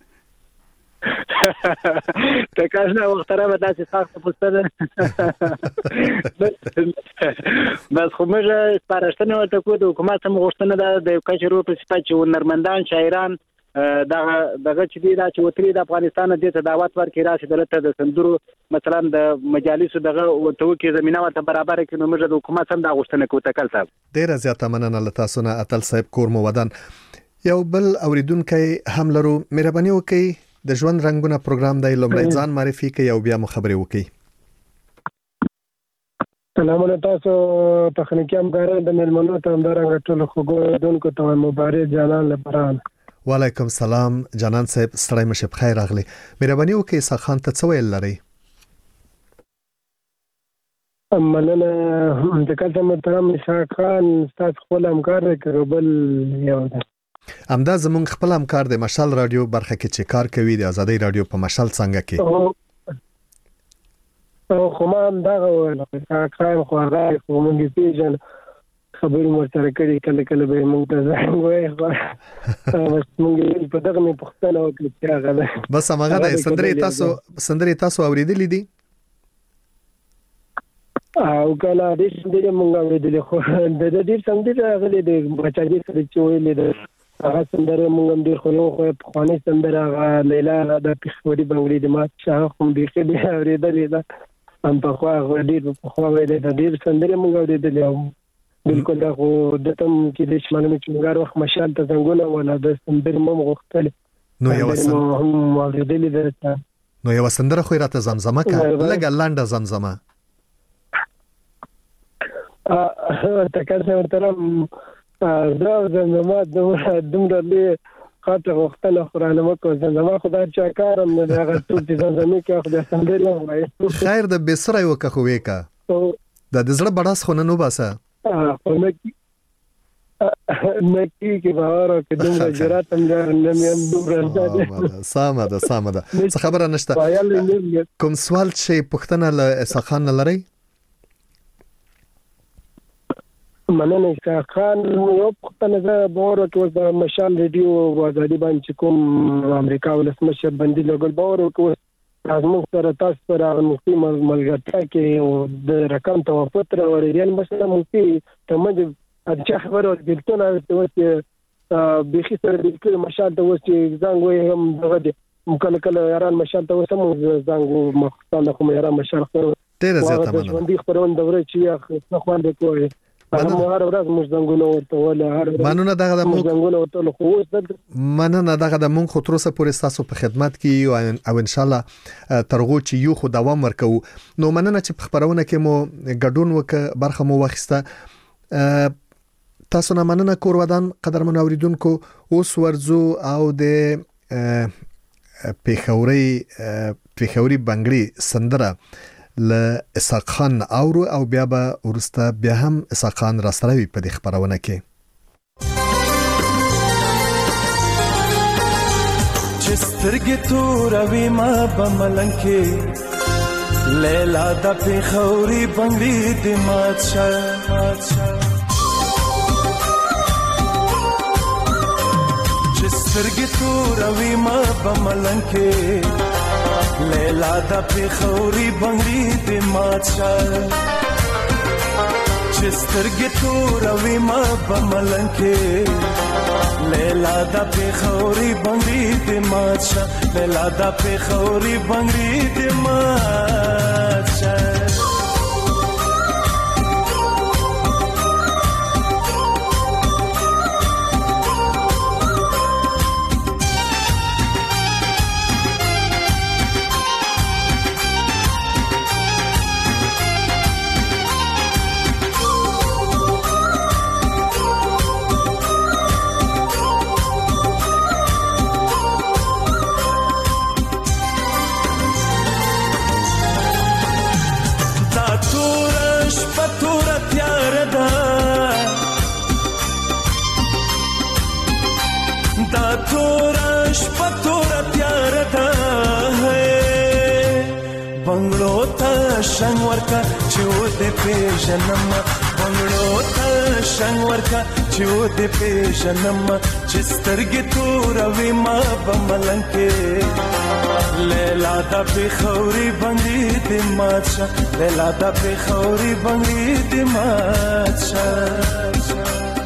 تکاشنا وختره به تاسو سخت پوښتنه بس خو موږ سپارښتنه ورته کوو د حکومت هم غوښتنه ده د کچرو په صفات چې هنرمندان شاعران دغه چې دی دا چې وتري د افغانستان د دعوت ورکړي راشي دلته د سندرو مثلا د مجالسو دغه توکي زمينه ورته برابر کړي نو موږ د حکومت هم دا غوښتنه کوو تکل صاحب ډیر زیاته مننه له تاسو نه اتل صاحب کور مو ودان یو بل اوریدونکو هم لرو مهرباني وکړئ د ژوند رنگونه پروګرام دی لومړی ځان معرفي کوي او بیا مو خبرې وکړي سلامونه تاسو تخنیکی همکاران د ملمنو ته همدارنګه ټول خوګوونکو ته مبارک جانان لپاره وعلیکم سلام جانان صاحب ستړی مشه بخیر راغلی مهرباني وکړئ اسحاق خان ته څه ویل لري مننه د کله محترم اسحاق خان تاسو خپل همکار کړبل یو همدا زمونږ خپل همکار د مشال رادیو برخه کې چې کار کوي د ازادي رادیو په مشال څنګه کې او خو ما هم دا ویل خو راغی خو موږ پیژن خبرې مو سره کړي کله کله به موږ ته ځان وایي بس موږ په دغه مې پوښتنه وکړه چې هغه بس هغه د سندرې تاسو اوریدلې دي او کله د دې موږ اوریدلې خو د دې سندرې هغه د بچاګي سره چې ویلې هغه سندره موږ ډیر خو په خواني سندره هغه لیلا د پښوري بنگلي د ما شاه کوم دي چې به اوریدلې ده هم په خو هغه ډیر په خو ویلې د دې سندره موږ اوریدلې بالکل دا خو د تم کې د شمال مې څنګه وخت مشال ته څنګه ولا د سندره مو غوښتل نو یو سندره خو راته زمزمه کا لګ لاندې زمزمه تکل څه ورته دا زمزمه دومره له خاطر وختله قرآن مکو زمزمه خدای چا کارم نه هغه ټول دي زمزمه کې خدای سندره وایي خیر د بسره یو که خو وکا د دزړه بڑاس خو نه نو باسه نکی کې بهار کې دومره جرات هم نه مې دومره سامه ده څه خبره نشته کوم سوال چې پښتنه له اسحاق خان لري مننه اسحاق خان یو پښتنه زه باور کې د مشال ریډیو وازادي باندې کوم امریکا ولسمشر باندې لګول باور کې ازمن سره تاسو سره مفتی ملګرتیا کې د رقم توافق راوړي یعنی مثلا مفتی ته مې چې خبره دلته نه بيخي سره د کلی مشال ته وس چې زنګ وي هم دغه دي کله یاران مشال ته وسم زنګ مخصوصا خو یاران مشال خو ډېر زیاته مننه ژوندۍ خبرونه دوره چې څه خوند کوي هر ورځ موږ زنګونه ورته ولا هر ورځ مننه دغه د موږ زنګونه ورته خو مننه دغه د موږ خو تر اوسه پورې تاسو په خدمت کې او ان شاء الله ترغو چې یو خو دوام ورکو نو مننه چې په خبرونه کې مو ګډون وک برخه مو واخیسته تاسو نه مننه کور ودان قدرمن اوریدونکو اوس ورزو او د پیښوري بنگړي سندره ل اسحاق خان اورو او بیا به ورسته بیا هم اسحاق خان را سره وي په دې خبرونه کې چسترګې توروي ما بملنګ کې لیلا د پیښوري بنگړي د ماتشه چسترګې توروي ما بملنګ کې لیلا دا پیښوري بنگړي د ماتشه چسترګې توروي ما بملنګ کې لیلا دا پیښوري بنگړي د ماتشه لیلا دا پیښوري بنگړي د ماتشه شنگ ورکا چو دے پیژنم بنگلو تا شنگ ورکا چو دے پیژنم چسترګې توروي ما بملنګ کې لیلا دا پیښوري بنگړي د ماتشه لیلا دا پیښوري بنگړي د ماتشه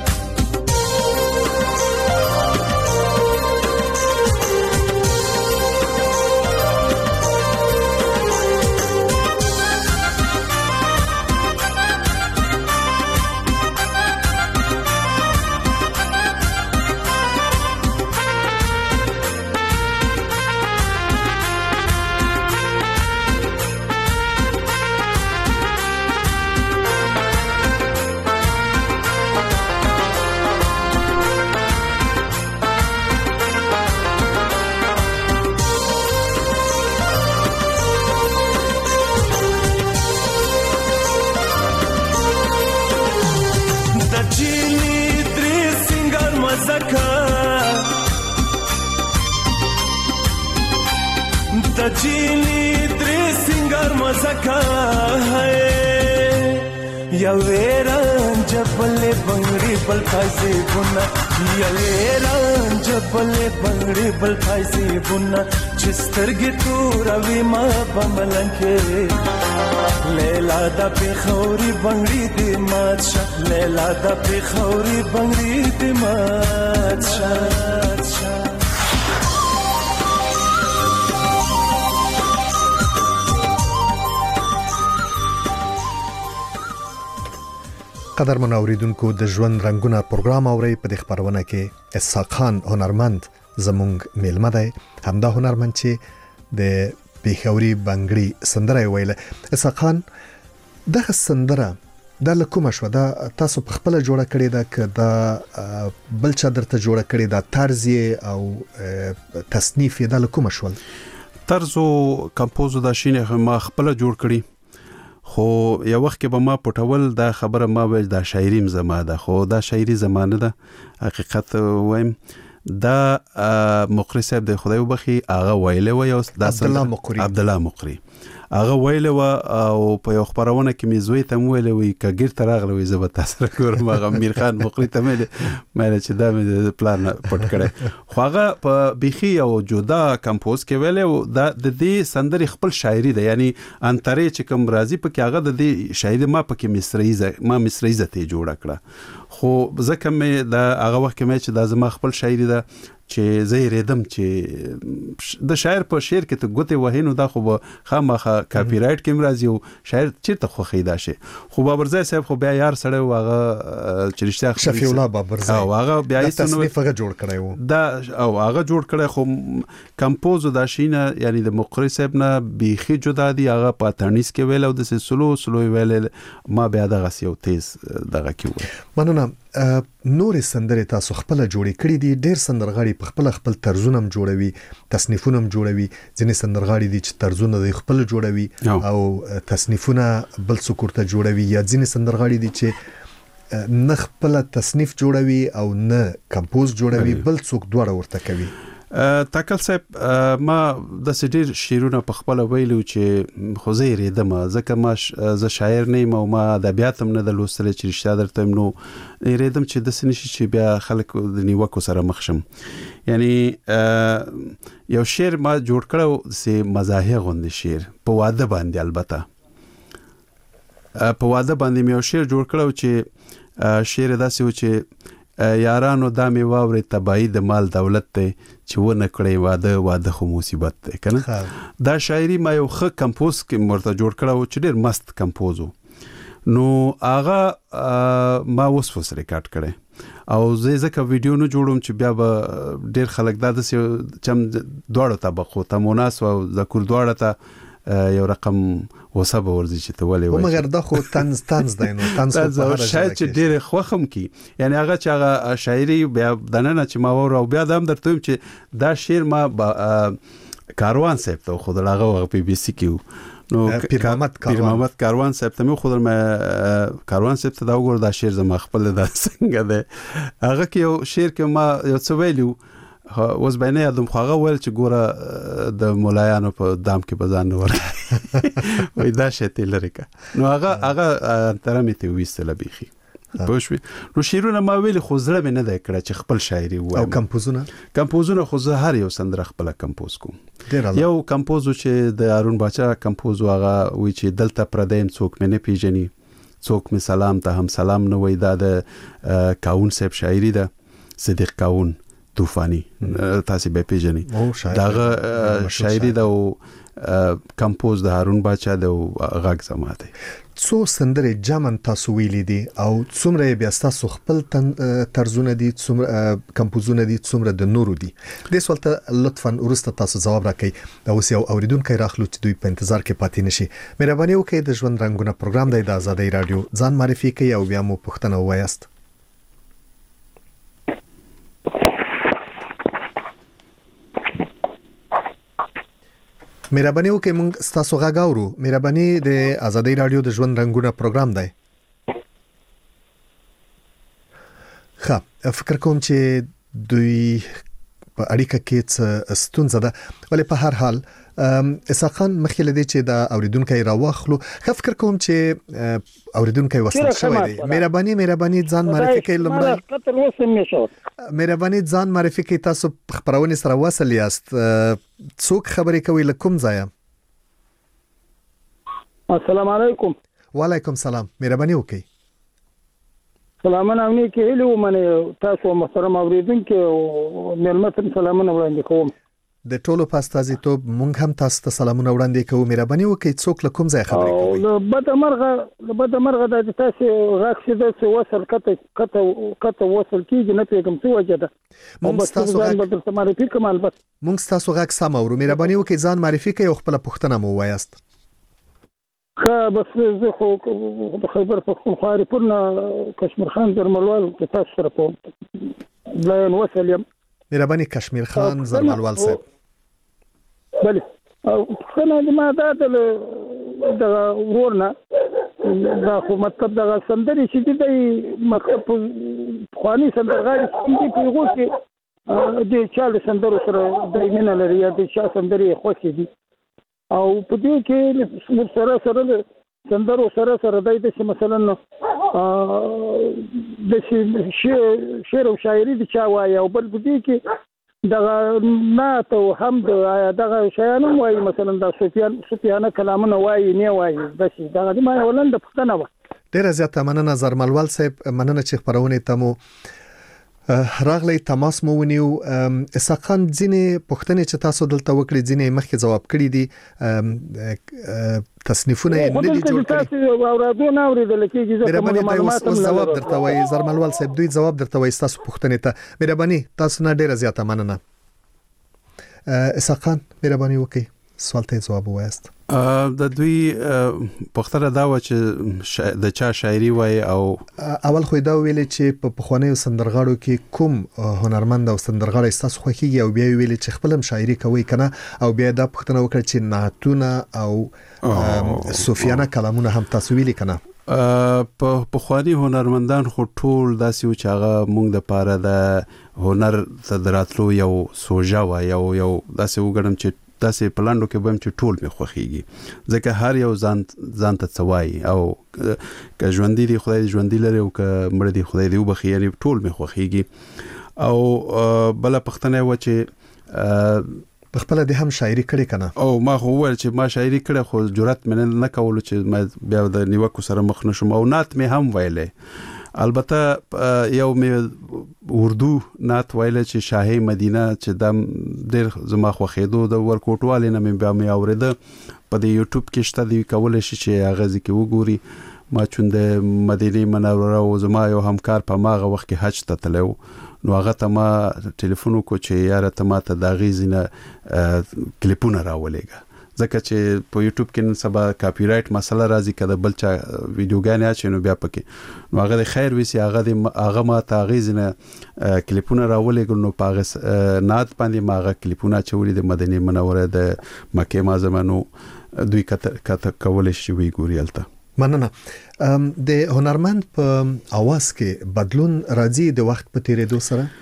جینی درې سنگار مزکا ہے یا ویران جبل بنگړي بل پایسي بنا یا ویران جبل بنگړي بل پایسي بنا چسترګې توروي ما بملنګ کې لیلا د پیښوري بنگړي د ماتشه لیلا د پیښوري بنگړي د ماتشه قدرمن اوریدونکو د ژوند رنگونه پروګرام اوري په دې خبرونه کې اسحاق خان هنرمند زمونږ میلمه دی همدا هنرمند چې د پیښوري بنگړي سندره ویله اسحاق خان دغه سندره د لکوم شو دا تاسو په خپل جوړه کړی دا ک دا بل چا درته جوړه کړی دا طرز او تصنیف د لکوم شو طرز او کمپوز دا شینه ما خپل جوړ کړی خو یو وخت کې به ما پټول دا خبره ما ویل دا شاعري زما ده خو دا شاعري زمانه ده حقیقت وایم دا مقری صاحب د خدای وبخي هغه ویله وی او د عبد الله مقری هغه ویل او په یو خبرونه کې مې زوی ته ویل وي کګیر ته راغله وي زه به تاسو سره ګورم. هغه امیر خان مقری ته مې چې دا مې پلان پټ کړی خو هغه په بيخي او جدا کمپوز کې ویل او د دې سندرې خپل شاعري ده یعنی انترې چې کوم راضي په کې هغه د دې شاعري ما په کې مصریزه ته جوړه کړه خو ځکه مې د هغه وخت کې مې چې دا زما خپل شاعري ده چې زه ریدم چې د شاعر په شعر کې ته ګوتې وهینو دا خو به خامخا کاپی رائټ کې مرাজি او شاعر چیرته خو خیدا شي خو بابرزای صاحب خو بیا یار سره واغه چې رښتیا شفیع الله بابرزای او هغه بیا یې تصنیف هغه جوړ کړی وو دا او هغه جوړ کړی خو کمپوز دا شینه یعنی د مقری صاحب نه بيخي جدا دي هغه په تانیس کې ویل او د سلو ویل ما بیا دغه سیو تیز دغه کې مننه. نور سندرې تاسو خپل جوړې کړې دي ډېر سندرغاړي په خپل طرزونه جوړوي تصنیفونه جوړوي ځینې سندرغاړي دي چې طرزونه د خپل جوړوي او تصنیفونه بل څوک ورته جوړوي یا ځینې سندرغاړي دي چې نه خپل تصنیف جوړوي او نه کمپوز جوړوي بل څوک دوړه ورته کوي. تکل صاحب ما د سډیر شیرونه په خپل ویلو چې خو زه ریدم ځکه ما ز شاعر نه ما ما ادبیات هم نه د لوستل چې رښتیا درته نو ریدم چې د سنشي چې بیا خلک د نیوکو سره مخ شم یعنی یو شعر ما جوړ کړو سه مزاحیه غوند شعر په واده باندې البته په واده باندې مې یو شعر جوړ کړو چې شعر داسې و چې یارانو دا می واوري تباہی د مال دولت ته چې و نه کړی واده خو مصیبت ده کنه دا شاعری ما یو خ کمپوز کې مرته جوړ کړو چې ډیر مست کمپوزو نو هغه ما وسوس ریکارډ کړی او زه ځکه ویډیو نه جوړوم چې بیا به ډیر خلک دا د چم دوړو طبقو ته مناسب او ذکر دوړه ته یو رقم وسبه ورزي چې ته ولې وای مګر دا خو طنز دی نو طنز په هر شاید چې ډېر خوخم کی یعنی هغه چې هغه شاعري بیا دننه چې ما ور او بیا دم درته چې دا شعر ما کاروان صاحب ته خود هغه پی بي سي کیو نو پیر محمد کاروان صاحب ته خود ما کاروان صاحب ته دا وګور دا شعر زما خپل دا څنګه ده هغه کې یو شعر کې ما یو څه ویلو اوس باندې یادم خو هغه ول چې ګوره د مولایانو په دام کې بزان ور وای دا شته لریکا نو هغه ترمه ته وېستله بيخي پوښوي نو شیرونه ما ویل خو زړه مې نه ده کړ چې خپل شاعري و او کمپوزونه خو زه هر یو سندره خپل کمپوز کوم یو کمپوز چې د هارون باچا کمپوز هغه وی چې دلته پردایم څوک مې نه پیژني څوک مې سلام ته هم سلام نه وای دا د کاون صاحب شاعري ده صدیق کاون طوفانی تاسو به پیژنئ داغه شاعري د کمپوز د هارون باچا د غږ زماته څو سندره جامن تاسو ویلې دي او څومره بیا تاسو خپل طرزونه دي څومره کمپوزونه دي څومره د نورو دي د سوالته لطفا ورسته تاسو جواب راکړئ دا اوس یو اوریدونکو راخلو چې دوی په انتظار کې پاتې نشي مهرباني وکړئ د ژوند رنگونه پروګرام دی د آزادۍ رادیو ځان معرفي کړئ او بیا مو پوښتنه وایاست. مهرباني وکړئ موږ تاسو غږ اورو مهرباني د آزادۍ رادیو د ژوند رنگونه پروګرام دی. ښه فکر کوم چې دوی په اړیکه کې څه ستونزه ده ولې په هر حال اسحاق خان مخکې لدی چې دا اوریدونکو راوخلو ښه فکر کوم چې اوریدونکو وصل شوی دی مهرباني ځان معرفي کړئ لمړی مهرباني ځان معرفي کړئ تاسو خبرونه سره وصل یاست څوک خبرې کوي لکم ځای السلام علیکم وعلیکم السلام مهرباني وکړئ سلامونه امني کې هلو منه تاسو محترم اوریدونکو ملمتن سلامونه وړاندې کوم د ټولو پاستازي ته مونږ هم تاسو ته سلامونه وړاندې کوو مهرباني وکړئ څوک لکم ځای خبرې کوي او بد مرغه د تاسو راکښه د وصل کته وصل کیږي نه پیغام څه وجه ده مونږ تاسو غږ معرفي کوم البته مونږ تاسو غږ سم اورو مهرباني وکړئ ځان معرفي کړئ او خپل پوښتنه مو وایاست. بس زه خو د خیبر پختونخوا پورنا کشمیر خان درملوال کې تاسو سره په بلین وصل یم مهرباني کشمیر خان زرملوال صاحب بله او څنګه ما دا ورونه دا خو مطلب دا سندري چې دی مکتب خواني سندرغاړي چې په یو کې د چاله سندرو سره د مینه لري یا د چا سندري خوښي دي او په دې کې سره سندرو سره دای د مثلا د شعر او شاعري د چا وایي او بل په دې کې دغه نعت او حمد دغه شیان وایي مثلا د سفیانه کلامونه وایي نه وایي بس دغه ما ولند پښتنه و ډیره زیاته مننه زرملوال صاحب مننه چې خبرونه تمو راغلی تماس مو ونیو اساقان ځینې پوښتنې چې تاسو دلته وکړي ځینې مخکې جواب کړي دي تصنیفونه نه دي جوړ کړي او راځو نه اوریدل کېږي ځکه معلومات هم جواب درته وایي زرملوال صاحب دوی جواب درته وایي تاسو پوښتنې ته مهرباني تاسو نه ډیره زیاته مننه اساقان مهرباني وکړئ سوال ته جواب وایست د دوی پختره دا و چې د چا شاعري وای او اول خو دا ویل چې په پخوانیو سندرغاړو کې کوم هنرمند او سندرغاړی تاسو خوښیږي او بیا ویل چې خپلم شاعري کوي کنه او بیا دا پختنه وکړه چې نعتونه او صوفیانه کلامونه هم تاسو ویلي کنه په پخوانی هنرمندان خو ټول داسې و چې هغه مونږ د پاره د هنر تدراتلو یو سوژه و یو داسې وګڼم چې داسې پلاندو کې بم چې ټول می خوخيږي ځکه هر یو ځان ته څوای او که ژوندۍ دی خدای ژوندۍ لري او که مړ دی خدای دی وبخي یعنی ټول می خوخيږي او بل پښتنه و چې په خپل د هم شاعري کړي کنه او ما خو ول چې ما شاعري کړه خو جرأت مې نه کول چې ما بیا د نیوکو سره مخ نشم او نعت مې هم ویلې البته یو مې اردو نعت ویل چې شاهي مدینه چې د ډېر زما خوخېدو د ورکوټوالې نه مې بیا مې اوریده په د یوټیوب کې شته دی کول شي چې هغه ځکه وګوري ما چون د مدینه منوره او زما یو همکار په ماغه وخت کې حج ته تلو نو هغه ته ما ټلیفون وکړ چې یاره ته ما ته د غیزنه کلیپونه راولېګا ځکه چې په یوټیوب کې نن سبا کاپی رائټ مسله راځي کده بلچا ویډیوګانې اچي نو بیا پکې نو هغه د خیر وسی هغه ما ته غیزنه کلیپونه راولېګل نو پاغه نعت باندې ما هغه کلیپونه چولې د مدینه منوره د مکه معظمه نو دوی کته کول شي وی ګوريالته مننه د هنرمند په اواز کې بدلون راځي د وخت په تیریدو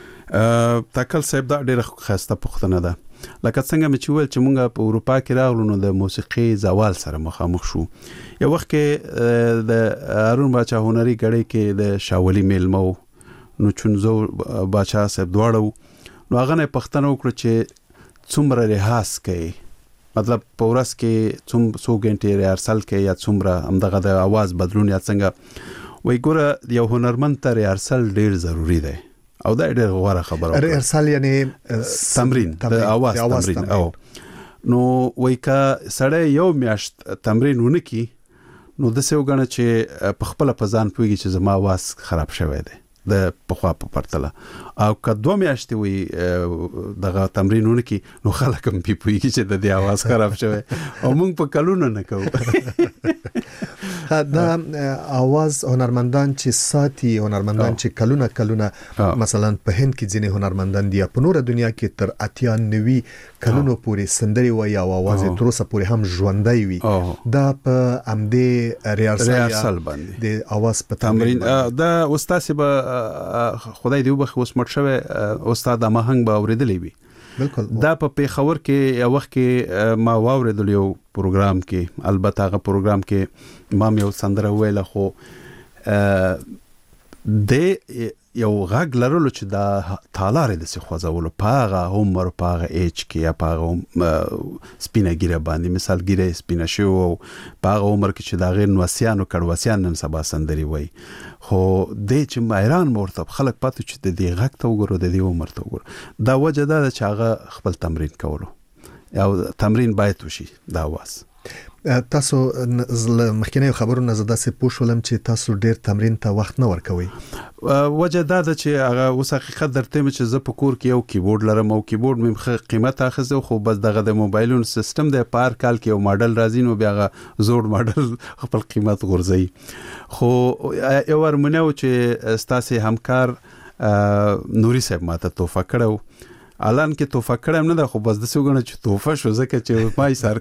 سره تکل صاحب دا ډېر خاصه پښتنه ده لکه څنګه مې چې ویل چې مونږ په اروپا کې راغلو نو د موسیقي زوال سره مخامخ شو یو وخت کې د هارون باچا هنري غړي کې د شاولي میلمو نو چونزو باچا صاحب دواړو نو هغه نه پښتنه وکړه چې څومره ریاض کوي مطلب په ورځ کې څو غنټې ریهرسل کوي یا څومره همدغه د आवाज بدلون یا څنګه وای ګوره یو هنرمند ته ریهرسل ډیر ضروری دی او دا ډېر غوړه خبره ریهرسل یعنی تمرین د आवाज تمرین او نو وای کا سړی یو میاشت تمرین ونکي نو د څه وګڼه چې په خپل پزان پويږي چې زما आवाज خراب شوی دی د پخوا په پرتله او که 2 میاشتې وي دغه تمرین ونکي نو خلک هم پويږي چې د دې आवाज خراب شوی او موږ په کلونو نه کوو دا आवाज هنرمندان چې ساتي هنرمندان چې کلونه مثلا په هند کې ځینې هنرمندان دي په نور دنیا کې تر 98 کلونو پورې سندري وایي او आवाज تر اوسه پورې هم ژوندۍ وي دا په امدې ریهرسل باندې د आवाज په تمرین دا استاد به خدای دې وبخ اوس مړ شوی استاد ماهنګ به اوریدلې وي بالکل دا په پیښور کې یو وخت کې ما واوریدل یو پروګرام کې البته هغه پروګرام کې ما یو سندره ویله خو د یو غږ لرلو چې دا تالاره د څه خوځولو پاغه عمر پاغه اچ کې یا پاغه سپینه ګیره باندې مثال ګیره سپینه شو پاغه عمر کې چې دا غیر نوسیانو کډوسیان نن سبا سندري وای خو د چې مایران مرتب خلک پاتې چې د دې غږ ته وګورو د دې عمر ته وګورو دا وجه دا چې هغه خپل تمرین کولو یا تمرین باید وشي دا واس تاسو مخکینه خبرو نه زده سه پوښولم چې تاسو ډیر تمرین ته وخت نه ورکوي وجه دا ده چې هغه اوس حقیقت درته چې زه په کور کې یو کیبورډ لرم او کیبورډ مې قیمت اخزه خو بس دغه د موبایلونو سیستم د پار کال کې یو ماډل راځي نو بیا هغه زوړ ماډل خپل قیمت غورځي خو یو ورمنه و چې ستاسو همکار نوري صاحب ماته توفه کړو الان کې توفه کړم نه ده خو بس د څوګنه چې توفه شو ځکه چې ما یې سر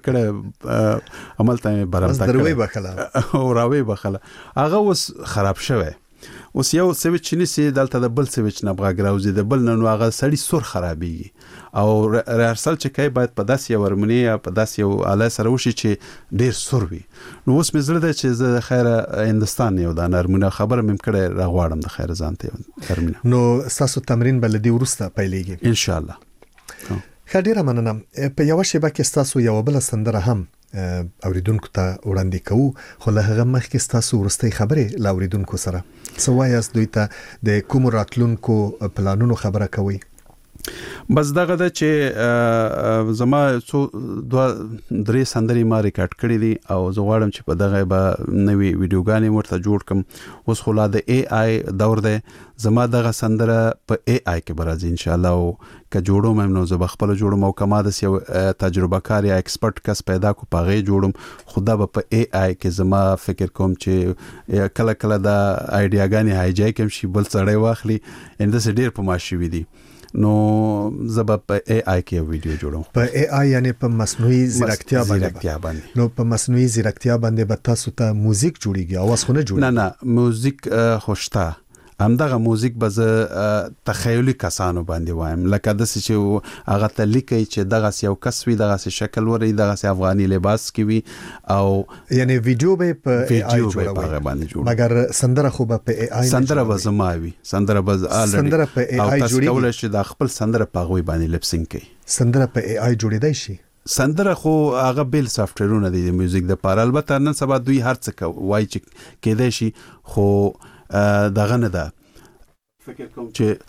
کړه عمل ته برابر دروي بخله او راوي بخله هغه اوس خراب شوی اوس یو سویچ نسی دلته د بل سویچ نه بغاګ راوځي د بل نه نو هغه سړی سور خرابېږي او ریهرسل چې کوي باید په داسې یو هارموني یا په داسې یو آله سره وشي چې ډېر سور وي. نو اوس مې زړه دی چې زه د خیره هندوستان یو د هارموني خبره مې کړې راغواړم د خیره ځان ته هارموني. نو تاسو تمرین بل دی ورسته پیلېږي ان شاء الله. خډيره مننه. په یو شیبه کې تاسو یو بل سندره هم اوریدونکو ته وړاندې کوو خو له هغه مخکې تاسو ورستۍ خبرې لا اوریدونکو سره سوایاس دوی ته د کوم راتلونکو پلانونو خبره کوي. بس دغه د چې زما څو دوه درې سندرې ما ریکارډ کړې دي او زه غواړم چې په دغه به نوې ویډیوګانې ورته جوړ کړم. اوس خو لا د اي اي دور دی زما دغه سندره په اي اي کې برازي ان شاء الله او که جوړوم نو زه بخپل جوړم او کما د یو تجربه کار یا ایکسپرت کس پیدا کو پاغه جوړم خدا به په اي اي کې زما فکر کوم چې کله کله د ایډیاګانی هایجای کوم شي بل سړی واخلي ان د ډیر په ماشي وي دي نو زبا په اي اي کې ویډیو جوړوم. په اي اي یعنی په مصنوعي ځیرکتیا باندې. نو په مصنوعي ځیرکتیا باندې به تاسو ته موزیک جوړیږي اواز خو نه جوړیږي؟ نه موزیک خوشتا همدغه موزیک به زه تخیلي کسانو باندې وایم لکه د چې هغه ته لیکي چې دغه یو کس وي دغه شکل وري دغه افغاني لباس کې وي او یعنی ویډیو به په اي اي جوړوي مګر سندره خو به په اي اي سندره به زماوي سندره به سندره په اي اي جوړي او تاسو چې د خپل سندره په غوي باندې لپسینګ کوي. سندره په اي اي جوړیدای شي؟ سندره خو هغه بیل سافټویرونه دي د میوزیک د پاره البته نن سبا دوی هر څه وای چې کېدای شي خو دغه نه ده فکر کوم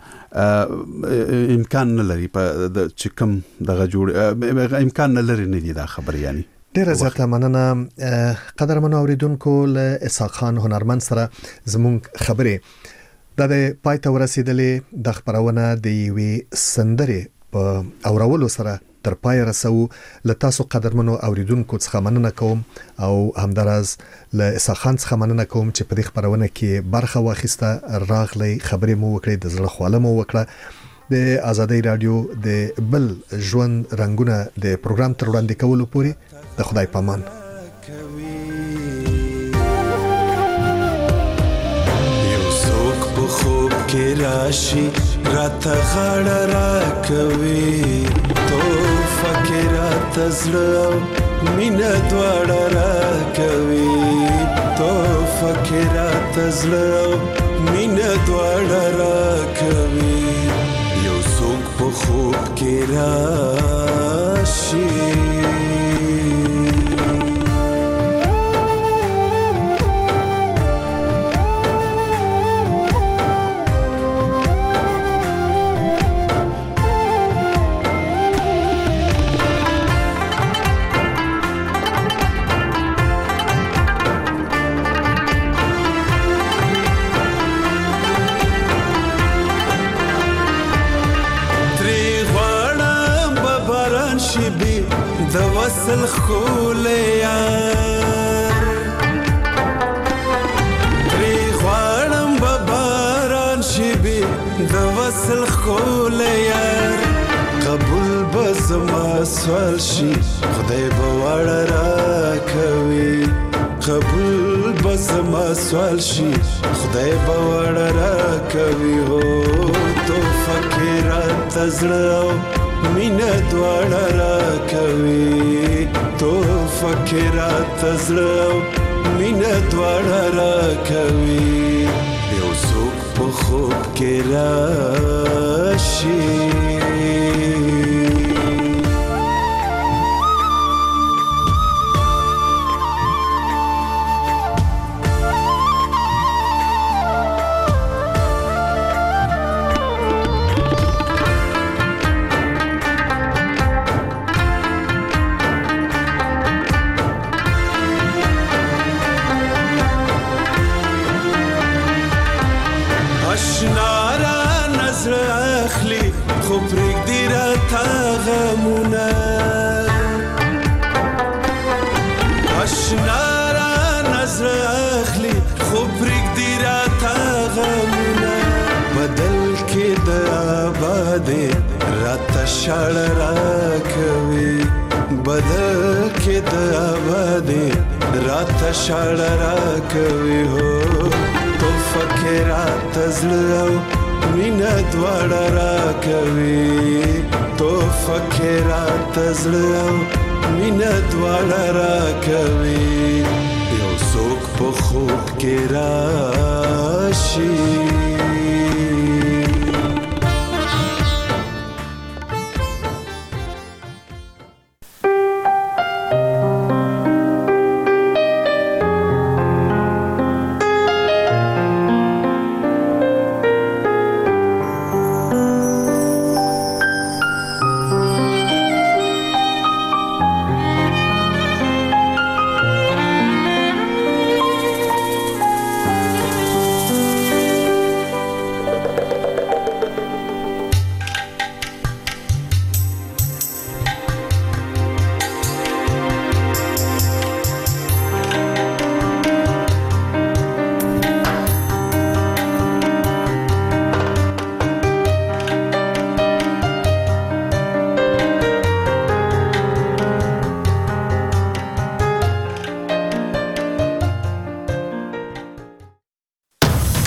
چې امکان نه لري په چې کوم دغه جوړ امکان نه لري نه دي دا خبر یعنی. ډیره زیاته مننه قدرمنو اوریدونکو. له اسحاق خان هنرمند سره زموږ خبرې د پایته ورسېدلې د خبرونه د یوې سندرې په اورولو سره تر پای رسو. له تاسو قدرمنو اوریدونکو څخه مننه کوم او همدارز له اسحاق خان څخه مننه کوم چې په دې خبرونه کې برخه واخیسته راغلی خبرې مو وکړې د زړه خواله مو وکړه. د آزادۍ رادیو د بل ژوند رنگونه د پروګرام تر وړاندې کولو پورې د خدای پامان. خوب کې راشي راته غاړه راکوي تو فکر راته زړه مینه دواړه راکوي تو فکر راته زړه مینه دواړه راکوي یو څوک په خوب کې راشي د وصل خولیار تری غواړم به باران شي بي د وصل خولیار قبول به زما سوال شي خدای به وړه راکوي قبول به زما سوال شي خدای به وړه راکوي هو تو فکر راته زړه مینه دواړه راکوي تو فکر راته زړه مینه دواړه راکوي یو څوک په خوب کې راشي شړ راکوي بدل کې د آبادې رات شړ راکوي هو تو فکر تزړه او مینا دواړه راکوي تو فکر تزړه او مینا دواړه راکوي یو څوک په خوب کې